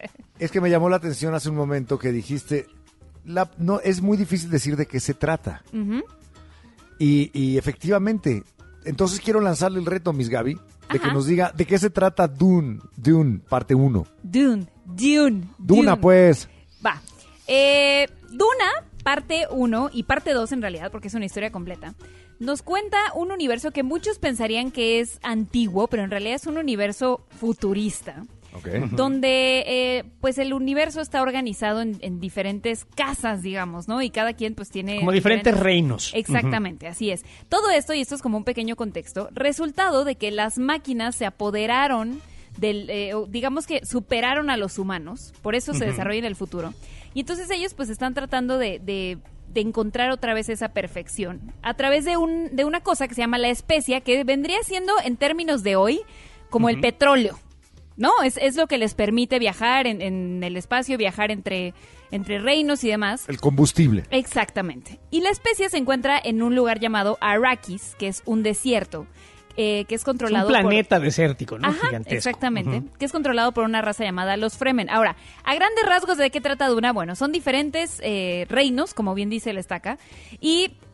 Es que me llamó la atención hace un momento que dijiste, la, no, es muy difícil decir de qué se trata. Ujú. Y, y efectivamente, entonces quiero lanzarle el reto, Miss Gaby, de que Ajá. nos diga de qué se trata Dune, Dune, parte uno. Dune, Dune, Duna, Dune. pues. Va. Eh, Duna, parte uno y parte dos en realidad, porque es una historia completa, nos cuenta un universo que muchos pensarían que es antiguo, pero en realidad es un universo futurista. Okay. Donde eh, pues el universo está organizado en, en diferentes casas, digamos, ¿no? Y cada quien pues tiene... Como diferentes reinos. Exactamente, así es. Todo esto, y esto es como un pequeño contexto, resultado de que las máquinas se apoderaron del, eh, o digamos que superaron a los humanos, por eso se Ujú. desarrolla en el futuro. Y entonces ellos pues están tratando de... de de encontrar otra vez esa perfección a través de un de una cosa que se llama la especia, que vendría siendo en términos de hoy como el Ujú. petróleo, ¿no? Es, es lo que les permite viajar en, en el espacio, viajar entre, entre reinos y demás. El combustible. Exactamente. Y la especia se encuentra en un lugar llamado Arrakis, que es un desierto, eh, que es Es un controlado por... planeta desértico, ¿no? Ajá, Gigantesco. exactamente. Ujú. Que es controlado por una raza llamada los Fremen. Ahora, a grandes rasgos, ¿de qué trata Duna? Bueno, son diferentes eh, reinos, como bien dice el estaca, y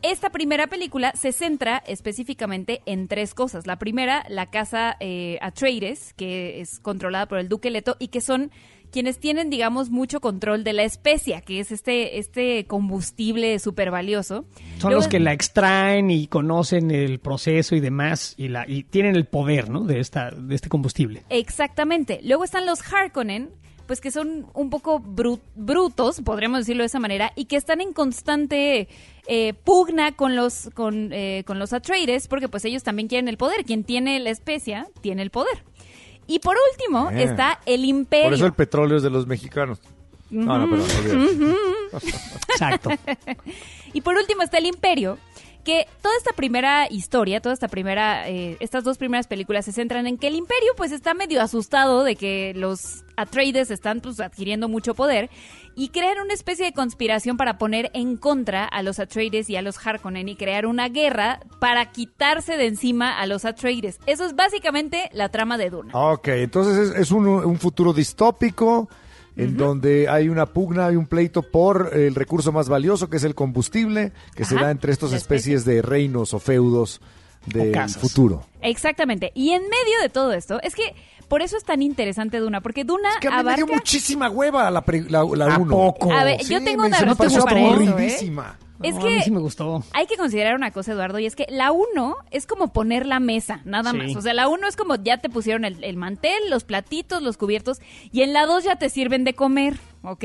esta primera película se centra específicamente en tres cosas. La primera, la casa eh, Atreides, que es controlada por el Duque Leto y que son quienes tienen, digamos, mucho control de la especia, que es este, este combustible súper valioso. Son Luego, los que la extraen y conocen el proceso y demás, y, la, y tienen el poder, ¿no?, de, esta, de este combustible. Exactamente. Luego están los Harkonnen, pues que son un poco brut, brutos, podríamos decirlo de esa manera, y que están en constante eh, pugna con los, con, eh, con los Atreides, porque pues ellos también quieren el poder. Quien tiene la especia, tiene el poder. Y por último Eh. está el Imperio. Por eso el petróleo es de los mexicanos. Uh-huh. No, no, perdón, olvídate. Uh-huh. Exacto. Y por último está el Imperio, que toda esta primera historia, toda esta primera, eh, estas dos primeras películas se centran en que el Imperio pues está medio asustado de que los Atreides están pues adquiriendo mucho poder y crean una especie de conspiración para poner en contra a los Atreides y a los Harkonnen y crear una guerra para quitarse de encima a los Atreides. Eso es básicamente la trama de Duna. Ok, entonces es, es un, un futuro distópico en uh-huh. donde hay una pugna, hay un pleito por el recurso más valioso, que es el combustible, que Ajá, se da entre estas especies de reinos o feudos del futuro. Exactamente. Y en medio de todo esto, es que por eso es tan interesante Duna, porque Duna es que a mí abarca... me dio muchísima hueva la, pre, la, la ¿A uno. poco? A ver, sí, yo tengo me, una se me razón pareció para eso, aburridísima. ¿eh? Es no, que a mí sí me gustó. Hay que considerar una cosa, Eduardo, y es que la uno es como poner la mesa, nada Sí. más. O sea, la uno es como ya te pusieron el, el mantel, los platitos, los cubiertos, y en la dos ya te sirven de comer, ¿ok?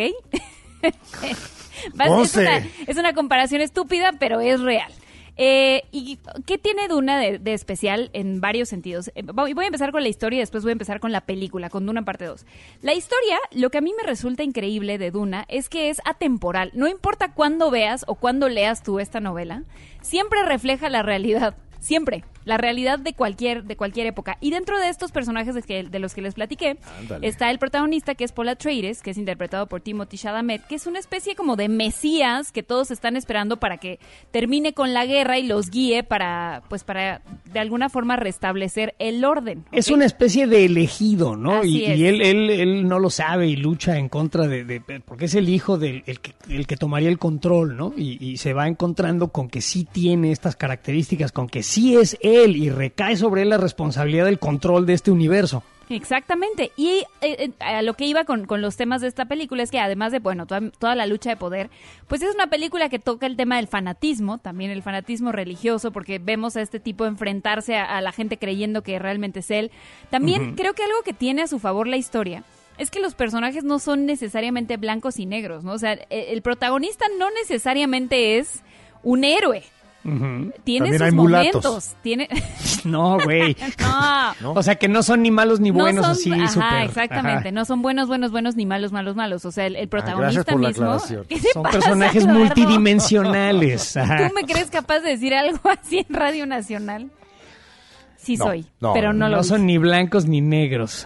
es, una, es una comparación estúpida, pero es real. Eh, ¿Y qué tiene Duna de, de especial en varios sentidos? Eh, voy a empezar con la historia y después voy a empezar con la película, con Duna parte dos. La historia, lo que a mí me resulta increíble de Duna es que es atemporal. No importa cuándo veas o cuándo leas tú esta novela, siempre refleja la realidad. Siempre, la realidad de cualquier de cualquier época. Y dentro de estos personajes de, que, de los que les platiqué, Ándale. está el protagonista, que es Paul Atreides, que es interpretado por Timothée Chalamet, que es una especie como de mesías que todos están esperando para que termine con la guerra y los guíe para, pues para de alguna forma restablecer el orden. ¿Okay? Es una especie de elegido, ¿no? Así Y, es. y él, él, él no lo sabe y lucha en contra de, de porque es el hijo del el que, el que tomaría el control, ¿no? Y, y se va encontrando con que sí tiene estas características, con que sí es él y recae sobre él la responsabilidad del control de este universo. Exactamente. Y eh, a lo que iba con, con los temas de esta película es que además de, bueno, toda, toda la lucha de poder, pues es una película que toca el tema del fanatismo, también el fanatismo religioso, porque vemos a este tipo enfrentarse a, a la gente creyendo que realmente es él. También uh-huh. creo que algo que tiene a su favor la historia es que los personajes no son necesariamente blancos y negros, ¿no? O sea, el, el protagonista no necesariamente es un héroe. Uh-huh. Tiene También sus hay momentos. mulatos. Tiene... No, güey. no. ¿No? O sea, que no son ni malos ni buenos, no son, así, ajá, súper. Exactamente. Ajá. No son buenos, buenos, buenos, ni malos, malos, malos. O sea, el, el protagonista ah, mismo. Son personajes Eduardo? multidimensionales. Ajá. ¿Tú me crees capaz de decir algo así en Radio Nacional? Sí no, soy, no, pero no, no lo No son ni blancos ni negros.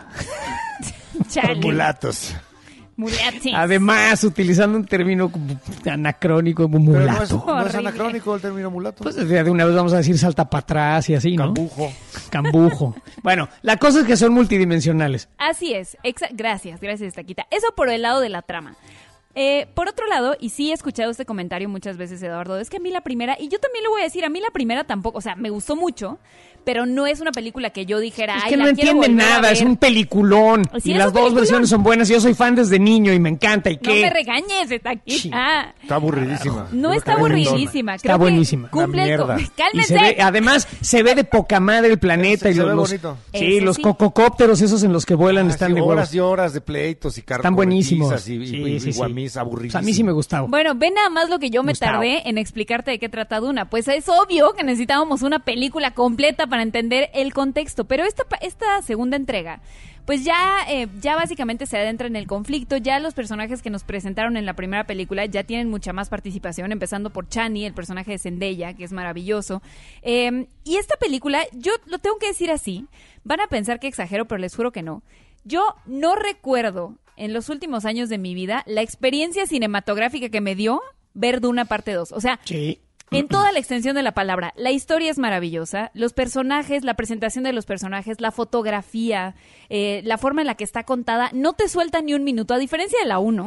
Chale. Mulatos. Mulatis. Además, utilizando un término como anacrónico como mulato. No es, no es anacrónico el término mulato. Pues de una vez vamos a decir salta para atrás y así, ¿no? Cambujo. Cambujo. Bueno, la cosa es que son multidimensionales. Así es. Exa- gracias, gracias, Taquita. Eso por el lado de la trama. Eh, por otro lado, y sí he escuchado este comentario muchas veces, Eduardo, es que a mí la primera, y yo también lo voy a decir, a mí la primera tampoco, o sea, me gustó mucho, pero no es una película que yo dijera, es ay, que la no quiero entiende volver a nada, ver. es un peliculón. Sí, y es las un dos peliculón. versiones son buenas. Yo soy fan desde niño y me encanta. ¿Y No qué? me regañes, Taquita. Está aburridísima. No Yo está creo que aburridísima. Está buenísima. Cumple el co- Una mierda. Y Cálmense. se ve, además, se ve de poca madre el planeta. Sí, y se los, ve los- bonito. Sí, Eso los sí. cococópteros esos en los que vuelan Ah, están sí, de horas huevos. y horas de pleitos y carros. Están buenísimos. Y, y, Sí, y, sí, y sí. guamis, O aburridísimos. sea, a mí sí me gustaba. Bueno, ve nada más lo que yo me Gustavo. tardé en explicarte de qué trata Duna. Pues es obvio que necesitábamos una película completa para entender el contexto. Pero esta, pa- esta segunda entrega, pues ya, eh, ya básicamente se adentra en el conflicto. Ya los personajes que nos presentaron en la primera película ya tienen mucha más participación, empezando por Chani, el personaje de Zendaya, que es maravilloso. Eh, y esta película, yo lo tengo que decir así, van a pensar que exagero, pero les juro que no. Yo no recuerdo en los últimos años de mi vida la experiencia cinematográfica que me dio ver Duna parte dos. O sea, Sí. en toda la extensión de la palabra, la historia es maravillosa, los personajes, la presentación de los personajes, la fotografía, eh, la forma en la que está contada, no te suelta ni un minuto, a diferencia de la uno.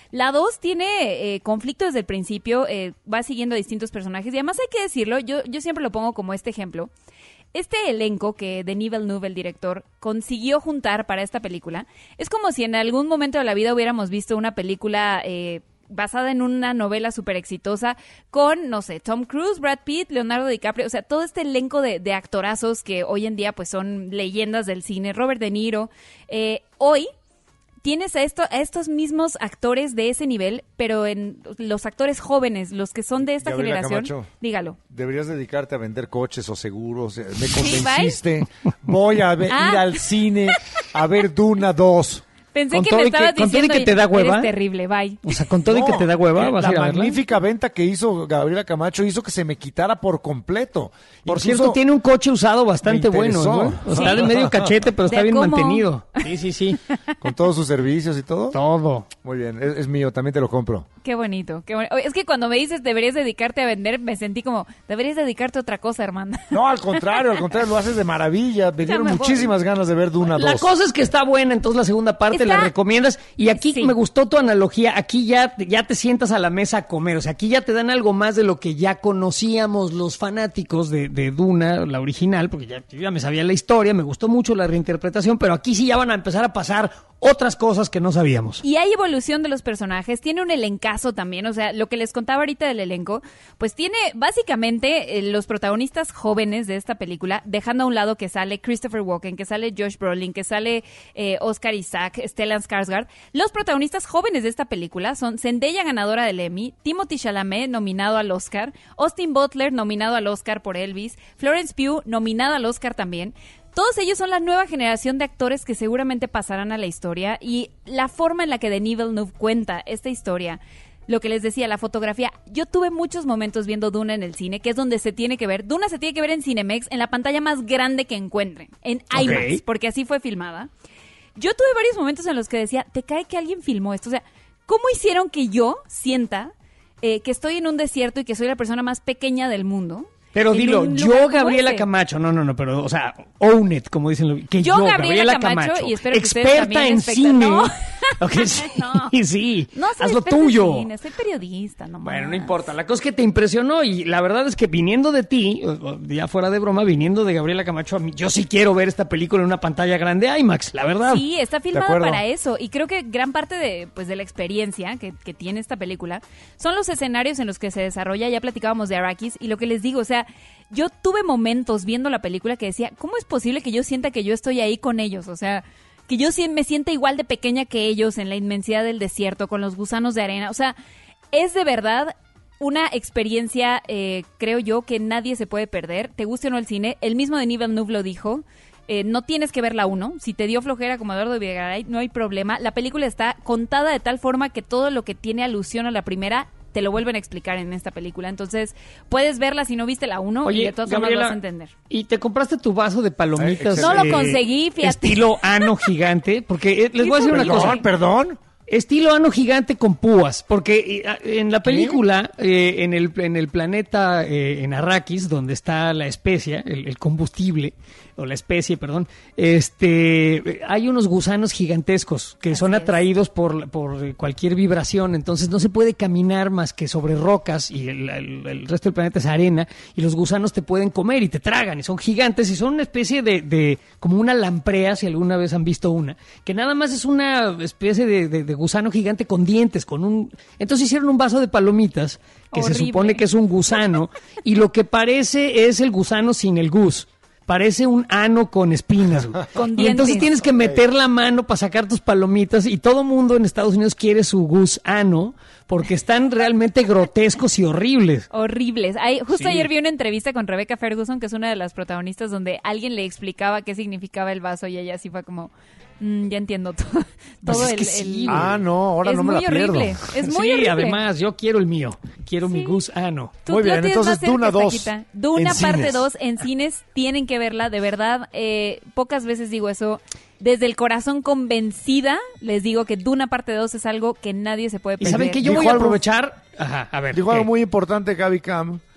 La dos tiene eh, conflicto desde el principio, eh, va siguiendo a distintos personajes y además hay que decirlo, yo, yo siempre lo pongo como este ejemplo. Este elenco que Denis Villeneuve, el director, consiguió juntar para esta película, es como si en algún momento de la vida hubiéramos visto una película eh, basada en una novela súper exitosa con, no sé, Tom Cruise, Brad Pitt, Leonardo DiCaprio, o sea, todo este elenco de, de actorazos que hoy en día pues son leyendas del cine, Robert De Niro. Eh, hoy tienes a, esto, a estos mismos actores de ese nivel, pero en los actores jóvenes, los que son de esta Gabriela generación, Camacho, dígalo. Deberías dedicarte a vender coches o seguros. Me Sí, convenciste. Voy a ver- Ah. ir al cine a ver Duna dos. Pensé Con que todo me y que- estabas con todo y diciendo que te da hueva. eres terrible, bye. O sea, con todo y que No, te da hueva, vas a la ir a verla. magnífica venta que hizo Gabriela Camacho hizo que se me quitara por completo. Por Incluso cierto, tiene un coche usado bastante me bueno. interesó. ¿no? O sea, está Sí. de medio cachete, pero está ¿De bien cómo? mantenido. Sí, sí, sí. con todos sus servicios y todo. Todo. Muy bien, es, es mío, también te lo compro. Qué bonito, qué bonito. Oye, es que cuando me dices deberías dedicarte a vender, me sentí como, deberías dedicarte a otra cosa, hermana. No, al contrario, al contrario, lo haces de maravilla. Me dieron me voy. muchísimas ganas de ver Duna La dos. cosa es que está buena, entonces la segunda parte Está- la recomiendas. Y aquí Sí. me gustó tu analogía. Aquí ya, ya te sientas a la mesa a comer. O sea, aquí ya te dan algo más de lo que ya conocíamos los fanáticos de, de Duna, la original, porque ya, yo ya me sabía la historia, me gustó mucho la reinterpretación, pero aquí sí ya van a empezar a pasar otras cosas que no sabíamos. Y hay evolución de los personajes, tiene un elencazo también, o sea, lo que les contaba ahorita del elenco, pues tiene básicamente eh, los protagonistas jóvenes de esta película, dejando a un lado que sale Christopher Walken, que sale Josh Brolin, que sale eh, Oscar Isaac, Stellan Skarsgård. Los protagonistas jóvenes de esta película son Zendaya, ganadora del Emmy, Timothée Chalamet, nominado al Oscar, Austin Butler, nominado al Oscar por Elvis, Florence Pugh, nominada al Oscar también. Todos ellos son la nueva generación de actores que seguramente pasarán a la historia y la forma en la que Denis Villeneuve cuenta esta historia, lo que les decía, la fotografía. Yo tuve muchos momentos viendo Duna en el cine, que es donde se tiene que ver. Duna se tiene que ver en Cinemex, en la pantalla más grande que encuentren, en IMAX, Ok. porque así fue filmada. Yo tuve varios momentos en los que decía, ¿te cae que alguien filmó esto? O sea, ¿cómo hicieron que yo sienta eh, que estoy en un desierto y que soy la persona más pequeña del mundo? Pero en dilo, un lugar yo, como Gabriela ese? Camacho, no, no, no, pero, o sea, own it, como dicen, los- que Yo, yo, Gabriela Gabriela, Camacho, Camacho, y espero que ustedes experta también, en especta- cine. No. Ok, sí, No. sí, No soy haz lo experta en tuyo. cine, soy periodista, no Bueno, no más. importa. La cosa es que te impresionó y la verdad es que viniendo de ti, o- o ya fuera de broma, viniendo de Gabriela Camacho, a mí, yo sí quiero ver esta película en una pantalla grande IMAX, la verdad. Sí, está filmada acuerdo. para eso y creo que gran parte de, pues, de la experiencia que, que tiene esta película son los escenarios en los que se desarrolla. Ya platicábamos de Arrakis y lo que les digo, o sea, yo tuve momentos viendo la película que decía, ¿cómo es posible que yo sienta que yo estoy ahí con ellos? O sea, que yo sí me sienta igual de pequeña que ellos en la inmensidad del desierto, con los gusanos de arena. O sea, es de verdad una experiencia, eh, creo yo, que nadie se puede perder. Te guste o no el cine, el mismo Denis Villeneuve lo dijo. Eh, no tienes que ver la uno. Si te dio flojera como Eduardo Videgaray, no hay problema. La película está contada de tal forma que todo lo que tiene alusión a la primera te lo vuelven a explicar en esta película. Entonces, puedes verla si no viste la uno y de todas formas Gabriela, vas a entender. ¿y te compraste tu vaso de palomitas? No lo conseguí, fíjate. Estilo ano gigante, porque eh, les voy a decir una Perdón, cosa. perdón. Estilo ano gigante con púas, porque eh, en la película, eh, en, el, en el planeta, eh, en Arrakis, donde está la especia, el, el combustible, o la especie, perdón, este, hay unos gusanos gigantescos que son atraídos por, por cualquier vibración, entonces no se puede caminar más que sobre rocas y el, el- el resto del planeta es arena y los gusanos te pueden comer y te tragan y son gigantes y son una especie de, de como una lamprea, si alguna vez han visto una, que nada más es una especie de, de- de gusano gigante con dientes, con un... Entonces hicieron un vaso de palomitas que se Horrible. supone que es un gusano y lo que parece es el gusano sin el gus. Parece un ano con espinas. güey. Con y entonces dientes. tienes que meter la mano para sacar tus palomitas y todo mundo en Estados Unidos quiere su gusano porque están realmente grotescos y horribles. Horribles. Ay, justo Sí. ayer vi una entrevista con Rebecca Ferguson, que es una de las protagonistas, donde alguien le explicaba qué significaba el vaso y ella así fue como, "Mm, ya entiendo todo, Pues todo es el, que sí, el- güey. Ah, no, ahora es no me muy la pierdo. horrible. Es muy sí, horrible. además, yo quiero el mío. Quiero mi gusano. Tú Muy lo bien, tienes entonces más cerca, Duna dos Saquita. Duna en parte cines. dos en cines, tienen que verla, de verdad. Eh, pocas veces digo eso. Desde el corazón convencida, les digo que Duna parte dos es algo que nadie se puede Y perder. saben que yo Dijo voy a algo- aprovechar. Ajá, a ver. Dijo ¿qué? algo muy importante Gaby Cam.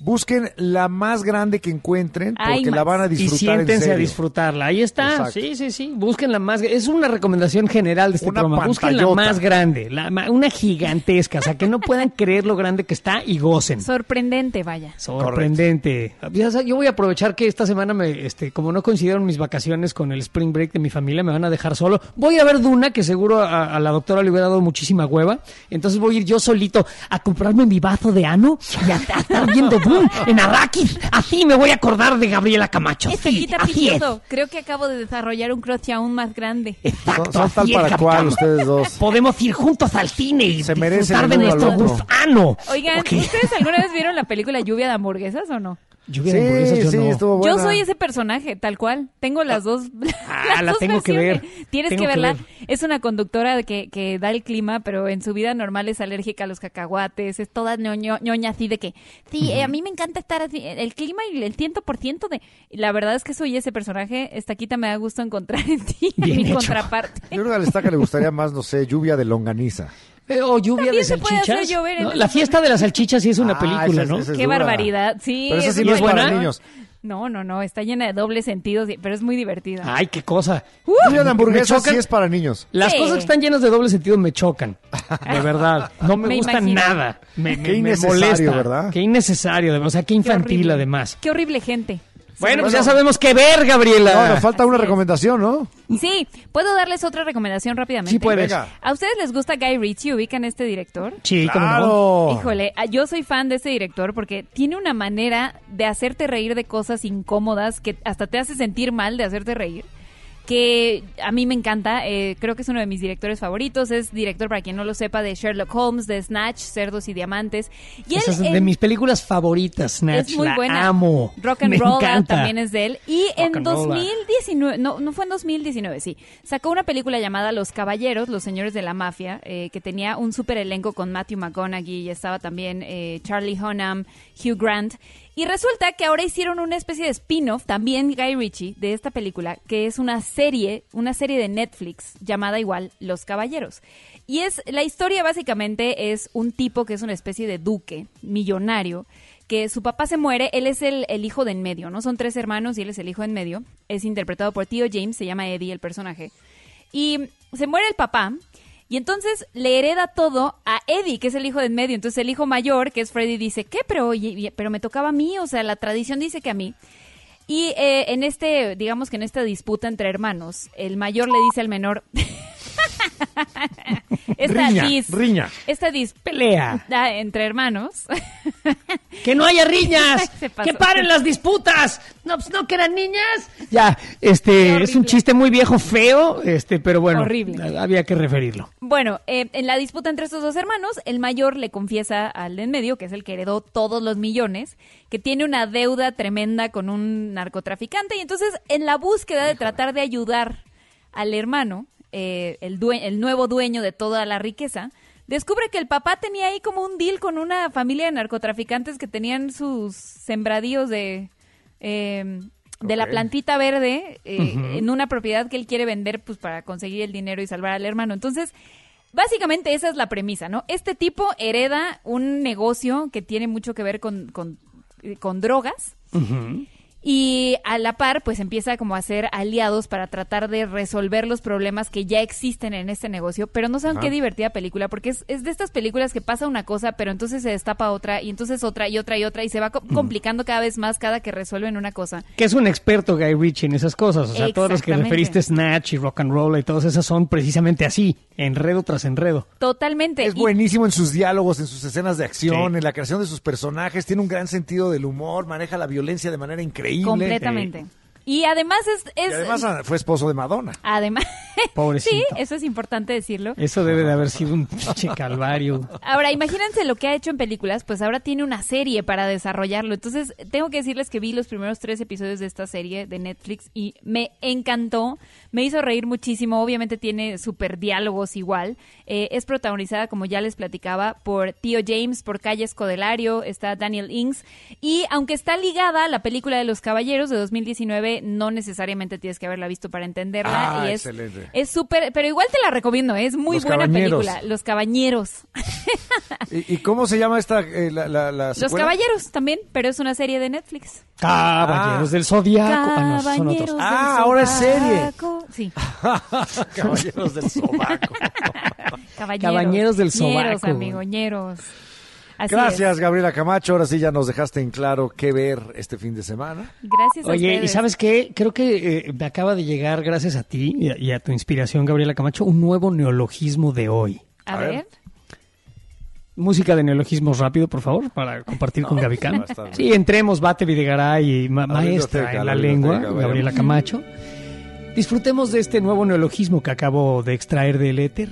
Busquen la más grande que encuentren porque Ay, la van a disfrutar. Y siéntense en serio. a disfrutarla. Ahí está. Exacto. Sí, sí, sí. Busquen la más. Es una recomendación general de este Una programa. Busquen la pantallota. más grande, la, ma- una gigantesca, o sea, que no puedan creer lo grande que está y gocen. Sorprendente, vaya. Sorprendente. Ya sabes, yo voy a aprovechar que esta semana, me, este, como no coincidieron mis vacaciones con el spring break de mi familia, me van a dejar solo. Voy a ver Duna, que seguro a, a la doctora le hubiera dado muchísima hueva. Entonces voy a ir yo solito a comprarme mi bazo de ano y a, a estar viendo Duna en Arrakis. Así me voy a acordar de Gabriela Camacho. Este Sí, quita así es. pichudo. Creo que acabo de desarrollar un crush aún más grande. Exacto, Son, son tal así es, para Capitán. cual ustedes dos. Podemos ir juntos al cine y Se merecen disfrutar el de uno al nuestro otro. gusano. Oigan, Ok. ¿ustedes alguna vez vieron la película Lluvia de hamburguesas o no? Lluvia de hamburguesas, yo sí, no. estuvo buena. Yo soy ese personaje, tal cual. Tengo las dos. Ah, las la dos tengo que versiones. ver. Tienes Tengo que que verla. ver. Es una conductora que, que da el clima, pero en su vida normal es alérgica a los cacahuates. Es toda ñoño- ñoña así de que, sí, eh, a mí me encanta estar así. El clima y el ciento por ciento de. y la verdad es que soy ese personaje. Esta quita me da gusto encontrar en ti, en Bien mi hecho. contraparte. Yo creo que a la estaca le gustaría más, no sé, lluvia de longaniza. Eh, o lluvia También de se puede salchichas. hacer llover en ¿no? el- La fiesta de las salchichas sí es una Ah, película, esa es- ¿no? esa es Qué dura. barbaridad. Sí, Pero esa sí es no muy es para buena. niños. No, no, no. Está llena de dobles sentidos, y- pero es muy divertida. Ay, qué cosa. Lluvia de hamburguesas Me chocan- sí es para niños. Las Sí. cosas que están llenas de doble sentido me chocan. De verdad. No me, Me gusta imagino. nada. Me, me- Qué me innecesario, molesta. ¿verdad? Qué innecesario. O sea, qué Qué infantil horrible. además. Qué horrible gente. Bueno, pues Bueno. ya sabemos qué ver, Gabriela. No, nos falta una Así es. recomendación, ¿no? Sí, ¿puedo darles otra recomendación rápidamente? Sí puedes. Venga. ¿A ustedes les gusta Guy Ritchie? ¿Ubican este director? Sí, cómo no. Claro. Híjole, ah, yo soy fan de este director porque tiene una manera de hacerte reír de cosas incómodas que hasta te hace sentir mal de hacerte reír, que a mí me encanta. Eh, creo que es uno de mis directores favoritos. Es director, para quien no lo sepa, de Sherlock Holmes, de Snatch, Cerdos y Diamantes. Y Esa él, es de en- mis películas favoritas, Snatch. es muy la buena. amo. Rock and Me Roll encanta. también es de él. Y en and Roll. dos mil diecinueve, no, no fue en dos mil diecinueve, sí. Sacó una película llamada Los Caballeros, Los Señores de la Mafia, eh, que tenía un súper elenco con Matthew McConaughey y estaba también eh, Charlie Hunnam, Hugh Grant. Y resulta que ahora hicieron una especie de spin-off, también Guy Ritchie, de esta película, que es una serie, una serie de Netflix llamada igual Los Caballeros. Y es, la historia básicamente es un tipo que es una especie de duque millonario, que su papá se muere, él es el, el hijo de en medio, ¿no? Son tres hermanos y él es el hijo en medio. Es interpretado por Theo James, se llama Eddie el personaje. Y se muere el papá. Y entonces le hereda todo a Eddie, que es el hijo de en medio. Entonces el hijo mayor, que es Freddy, dice, ¿qué? Pero, oye, pero me tocaba a mí, o sea, la tradición dice que a mí. Y eh, en este, digamos que en esta disputa entre hermanos, el mayor le dice al menor... esta Riña, dis, riña. Esta dis Pelea. da entre hermanos. ¡Que no haya riñas! Se pasó. ¡Que paren las disputas! No, pues no, que eran niñas. Ya, Qué este, horrible. es un chiste muy viejo, feo, este, pero bueno, Horrible. había que referirlo. Bueno, eh, en la disputa entre estos dos hermanos, el mayor le confiesa al de en medio, que es el que heredó todos los millones, que tiene una deuda tremenda con un narcotraficante. Y entonces, en la búsqueda de tratar de ayudar al hermano, eh, el, due- el nuevo dueño de toda la riqueza, descubre que el papá tenía ahí como un deal con una familia de narcotraficantes que tenían sus sembradíos de... eh, de la Ok. plantita verde eh, Ujú. en una propiedad que él quiere vender pues para conseguir el dinero y salvar al hermano. Entonces, básicamente esa es la premisa, ¿no? Este tipo hereda un negocio que tiene mucho que ver con, con, eh, con drogas. Ujú. Y a la par, pues empieza como a ser aliados para tratar de resolver los problemas que ya existen en este negocio. Pero no saben Ajá. qué divertida película, porque es, es de estas películas que pasa una cosa, pero entonces se destapa otra, y entonces otra, y otra, y otra, y se va co- complicando cada vez más cada que resuelven una cosa. Que es un experto Guy Ritchie en esas cosas. O sea, todos los que Exactamente. referiste, Snatch y Rock and Roll y todas esas son precisamente así, enredo tras enredo. Totalmente. Es Y- buenísimo en sus diálogos, en sus escenas de acción, Sí. en la creación de sus personajes. Tiene un gran sentido del humor, maneja la violencia de manera increíble. Completamente. Y además es... es Y además ah, fue esposo de Madonna. además Pobrecito. sí, eso es importante decirlo. Eso debe de haber sido un pinche calvario. Ahora, imagínense lo que ha hecho en películas, pues ahora tiene una serie para desarrollarlo. Entonces, tengo que decirles que vi los primeros tres episodios de esta serie de Netflix y me encantó, me hizo reír muchísimo. Obviamente tiene súper diálogos igual. Eh, es protagonizada, como ya les platicaba, por Theo James, por Calle Scodelario, está Daniel Ings. Y aunque está ligada a la película de Los Caballeros de dos mil diecinueve, padre, no necesariamente tienes que haberla visto para entenderla. Ah, y es, excelente. es súper, pero igual te la recomiendo, es muy Los buena Cabañeros. película. Los Cabañeros. ¿Y, y cómo se llama esta, eh, la, la, la Los secuela? Caballeros también, pero es una serie de Netflix. Caballeros del Zodiaco. Ah, no, son Caballeros otros. del Ah, ahora es serie. Sobaco. Sí. Caballeros del Sobaco. Caballeros, Caballeros del ñeros, Sobaco. amigo, ñeros. Así Gracias, es. Gabriela Camacho. Ahora sí ya nos dejaste en claro qué ver este fin de semana. Gracias a Oye, ustedes. ¿y sabes qué? Creo que eh, me acaba de llegar, gracias a ti y a, y a tu inspiración, Gabriela Camacho, un nuevo neologismo de hoy. A, A ver. ver. Música de neologismos rápido, por favor, para compartir con Gaby Cam. va a estar bien. Sí, entremos, Bate Videgaray y ma- La maestra biblioteca, en la la lengua, biblioteca, vaya. Gabriela Camacho. Disfrutemos de este nuevo neologismo que acabo de extraer del éter.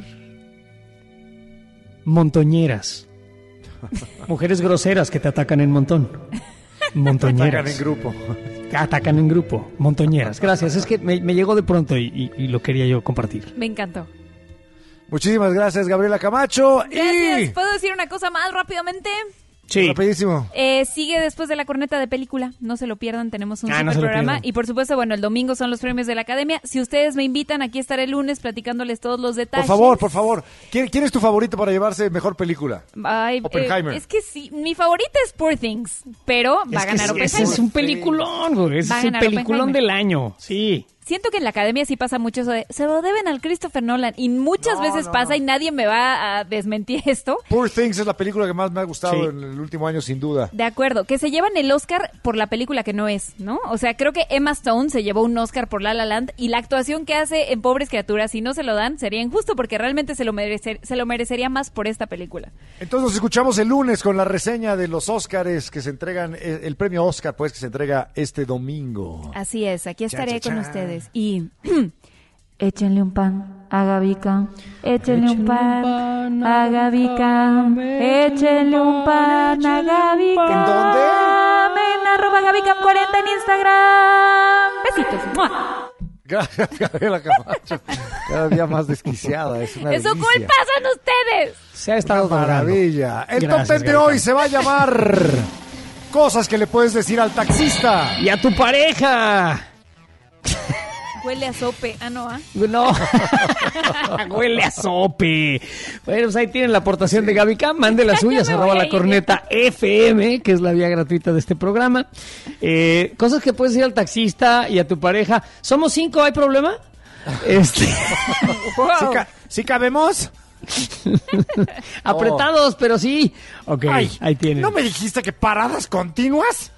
Montoñeras. Mujeres groseras que te atacan en montón. Montoñeras. Atacan en grupo. Atacan en grupo. Montoñeras. Gracias, es que me, me llegó de pronto y, y- y lo quería yo compartir. Me encantó. Muchísimas gracias, Gabriela Camacho. Gracias. Y... ¿Puedo decir una cosa más rápidamente? Sí. Rapidísimo. Eh, sigue después de la corneta de película. No se lo pierdan, tenemos un Ah, super no se lo programa. pierdan. Y por supuesto, bueno, el domingo son los premios de la Academia. Si ustedes me invitan, aquí estaré el lunes platicándoles todos los Por detalles. favor, por favor. ¿Quién, quién es tu favorito para llevarse mejor película? Ay, eh, Oppenheimer. es que sí, mi favorita es Poor Things, pero va a Es que ganar ese- Oppenheimer. ese es un peliculón, güey. Ese Va a es el ganar peliculón Oppenheimer. del año. Sí. Siento que en la Academia sí pasa mucho eso de, se lo deben al Christopher Nolan, y muchas No, veces no, pasa no. y nadie me va a desmentir esto. Poor Things es la película que más me ha gustado Sí. en el último año, sin duda. De acuerdo, que se llevan el Oscar por la película que no es, ¿no? O sea, creo que Emma Stone se llevó un Oscar por La La Land, y la actuación que hace en Pobres Criaturas, si no se lo dan, sería injusto porque realmente se lo, merecer- se lo merecería más por esta película. Entonces nos escuchamos el lunes con la reseña de los Óscares que se entregan, eh, el premio Óscar, pues, que se entrega este domingo. Así es, aquí estaré cha, con cha. ustedes. Y échenle un pan a Gavica, échenle un pan a Gavica, échenle un pan a Gavica. ¿En dónde? En arroba Gavica cuarenta en Instagram. Besitos. ¡Mua! Gracias, Gabriela Camacho. Cada día más desquiciada. Es una ¡Eso delicia. culpa son ustedes! Se ha estado Una drogando. maravilla. El Gracias, top ten de Gaby hoy Cam. se va a llamar Cosas que le puedes decir al taxista. Y a tu pareja. Huele a sope. Ah, no, ¿ah? No. Huele a sope. Bueno, pues ahí tienen la aportación de Gaby Cam. Mande las Ya suyas, me arroba voy a la ir. corneta F M, que es la vía gratuita de este programa. Eh, cosas que puedes decir al taxista y a tu pareja. ¿Somos cinco? ¿Hay problema? Este. ¿Sí, ca- sí cabemos? Apretados, pero sí. Ok, Ay, ahí tienen. ¿no me dijiste que paradas continuas?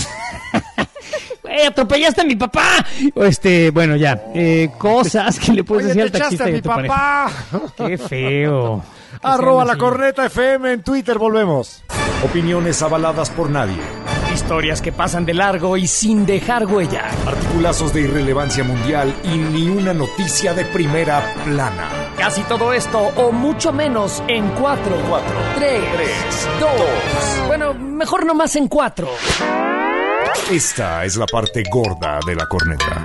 Güey, atropellaste a mi papá. Este, bueno, ya. Eh, cosas que le puedes Oye, decir te al echaste taxista a y mi a tu pareja. papá. Qué feo. Que Arroba sean la así. corneta F M en Twitter, volvemos. Opiniones avaladas por nadie. Historias que pasan de largo y sin dejar huella. Articulazos de irrelevancia mundial y ni una noticia de primera plana. Casi todo esto o mucho menos en cuatro, Cuatro, tres, tres, dos. Bueno, mejor nomás en cuatro. Esta es la parte gorda de la corneta.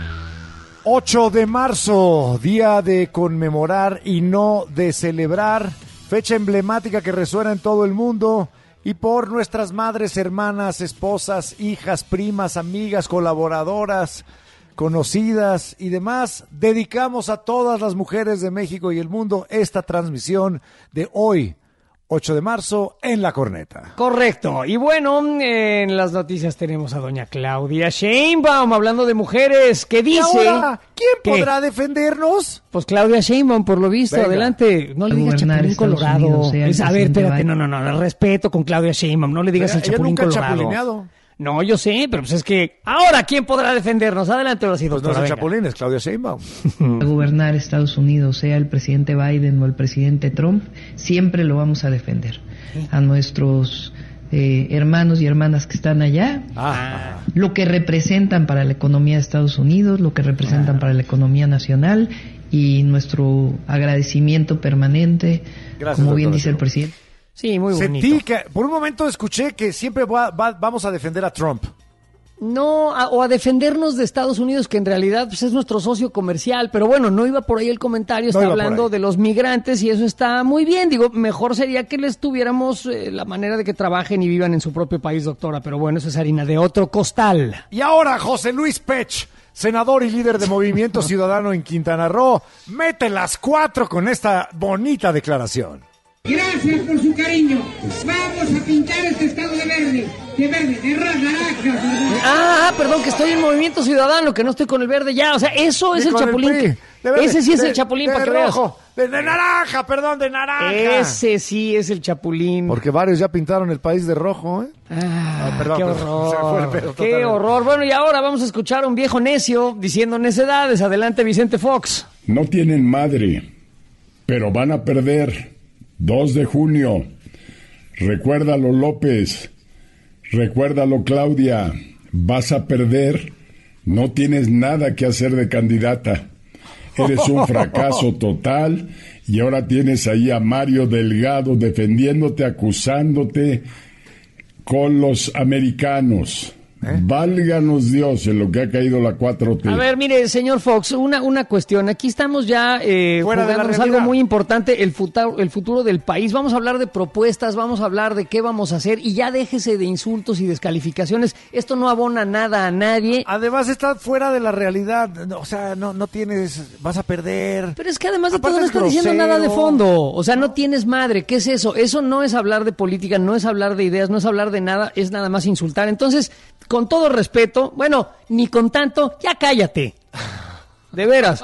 ocho de marzo, día de conmemorar y no de celebrar. Fecha emblemática que resuena en todo el mundo. Y por nuestras madres, hermanas, esposas, hijas, primas, amigas, colaboradoras, conocidas y demás, dedicamos a todas las mujeres de México y el mundo esta transmisión de hoy, ocho de marzo, en La Corneta. Correcto. Y bueno, en las noticias tenemos a doña Claudia Sheinbaum hablando de mujeres. ¿Qué ¿Y dice? ahora quién ¿Qué? podrá defendernos? Pues Claudia Sheinbaum, por lo visto. Venga. Adelante. No le digas Gobernar Chapulín Estados Colorado. Unidos, sea el Es- a ver, presidente espérate. Biden. No, no, no. Respeto con Claudia Sheinbaum. No le digas el Ella Chapulín nunca ha Colorado. chapulineado. No, yo sé, pero pues es que... Ahora, ¿quién podrá defendernos? Adelante, ahora sí, Pues no doctora. es el venga. Chapulín, es Claudia Sheinbaum. A gobernar Estados Unidos, sea el presidente Biden o el presidente Trump, siempre lo vamos a defender. A nuestros eh, hermanos y hermanas que están allá, Ah, lo que representan para la economía de Estados Unidos, lo que representan para la economía nacional y nuestro agradecimiento permanente, Gracias, como bien doctora dice el Sheinbaum. presidente. Sí, muy bonito. Sentí que, por un momento escuché que siempre va- va- vamos a defender a Trump. No, a, o a defendernos de Estados Unidos, que en realidad pues, es nuestro socio comercial. Pero bueno, no iba por ahí el comentario, está no hablando de los migrantes y eso está muy bien. Digo, mejor sería que les tuviéramos eh, la manera de que trabajen y vivan en su propio país, doctora. Pero bueno, eso es harina de otro costal. Y ahora José Luis Pech, senador y líder de Movimiento Ciudadano en Quintana Roo, mete las cuatro con esta bonita declaración. Gracias por su cariño. Vamos a pintar este estado de verde. De verde, de naranja. Ah, perdón, que estoy en Movimiento Ciudadano, que no estoy con el verde ya. O sea, eso es Y el con el chapulín. P R I, de verde, Ese sí es de- el chapulín, de para que rojo, de, de naranja, perdón, de naranja. veas. Ese sí es el chapulín. Porque varios ya pintaron el país de rojo, ¿eh? Ah, Ah, perdón, qué perdón, horror. se me fue el pedo Qué totalmente. horror. Bueno, y ahora vamos a escuchar a un viejo necio diciendo necedades. Adelante, Vicente Fox. No tienen madre, pero van a perder. dos de junio. Recuérdalo, López. Recuérdalo, Claudia. Vas a perder. No tienes nada que hacer de candidata. Eres un fracaso total y ahora tienes ahí a Mario Delgado defendiéndote, acusándote con los americanos. ¿Eh? Válganos Dios en lo que ha caído la cuatro T. A ver, mire, señor Fox, una, una cuestión. Aquí estamos ya eh, Fuera de la jugándonos realidad. algo muy importante, el futuro, el futuro del país. Vamos a hablar de propuestas, vamos a hablar de qué vamos a hacer y ya déjese de insultos y descalificaciones. Esto no abona nada a nadie. Además está fuera de la realidad, no, o sea, no, no tienes, vas a perder. Pero es que además de Aparte todo no es está diciendo grosero. nada de fondo. O sea, no tienes madre. ¿Qué es eso? Eso no es hablar de política, no es hablar de ideas, no es hablar de nada, es nada más insultar. Entonces, con todo respeto, bueno, ni con tanto, ya cállate. De veras.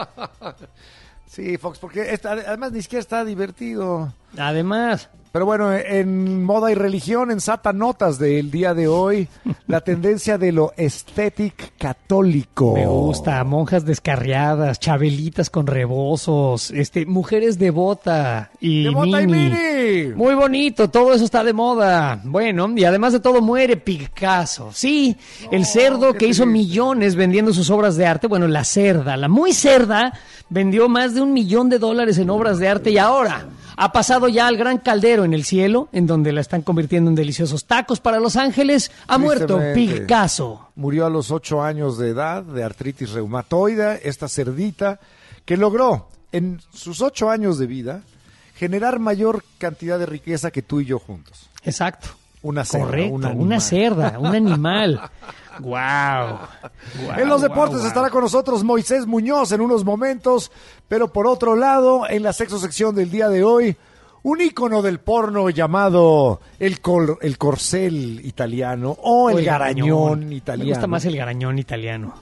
Sí, Fox, porque está- además ni siquiera está divertido. Además. Pero bueno, en Moda y Religión, en Sata Notas del día de hoy, la tendencia de lo estético católico. Me gusta, monjas descarriadas, chabelitas con rebozos, este, mujeres de bota y ¡De bota y mini. mini! Muy bonito, todo eso está de moda. Bueno, y además de todo muere Picasso. Sí, el cerdo qué que hizo triste. millones vendiendo sus obras de arte, bueno, la cerda, la muy cerda, vendió más de un millón de dólares en obras de arte y ahora ha pasado ya al gran caldero en el cielo, en donde la están convirtiendo en deliciosos tacos para Los Ángeles. Ha muerto Tristemente. Picasso. Murió a los ocho años de edad de artritis reumatoide, esta cerdita, que logró en sus ocho años de vida generar mayor cantidad de riqueza que tú y yo juntos. Exacto. Una cerda, Correcto, un una animal. cerda, un animal. Guau. Guau, En los guau, deportes guau. estará con nosotros Moisés Muñoz en unos momentos, pero por otro lado, en la sexta sección del día de hoy, un ícono del porno llamado el, col- el corcel italiano o el, O el garañón, Me italiano. gusta más el garañón italiano.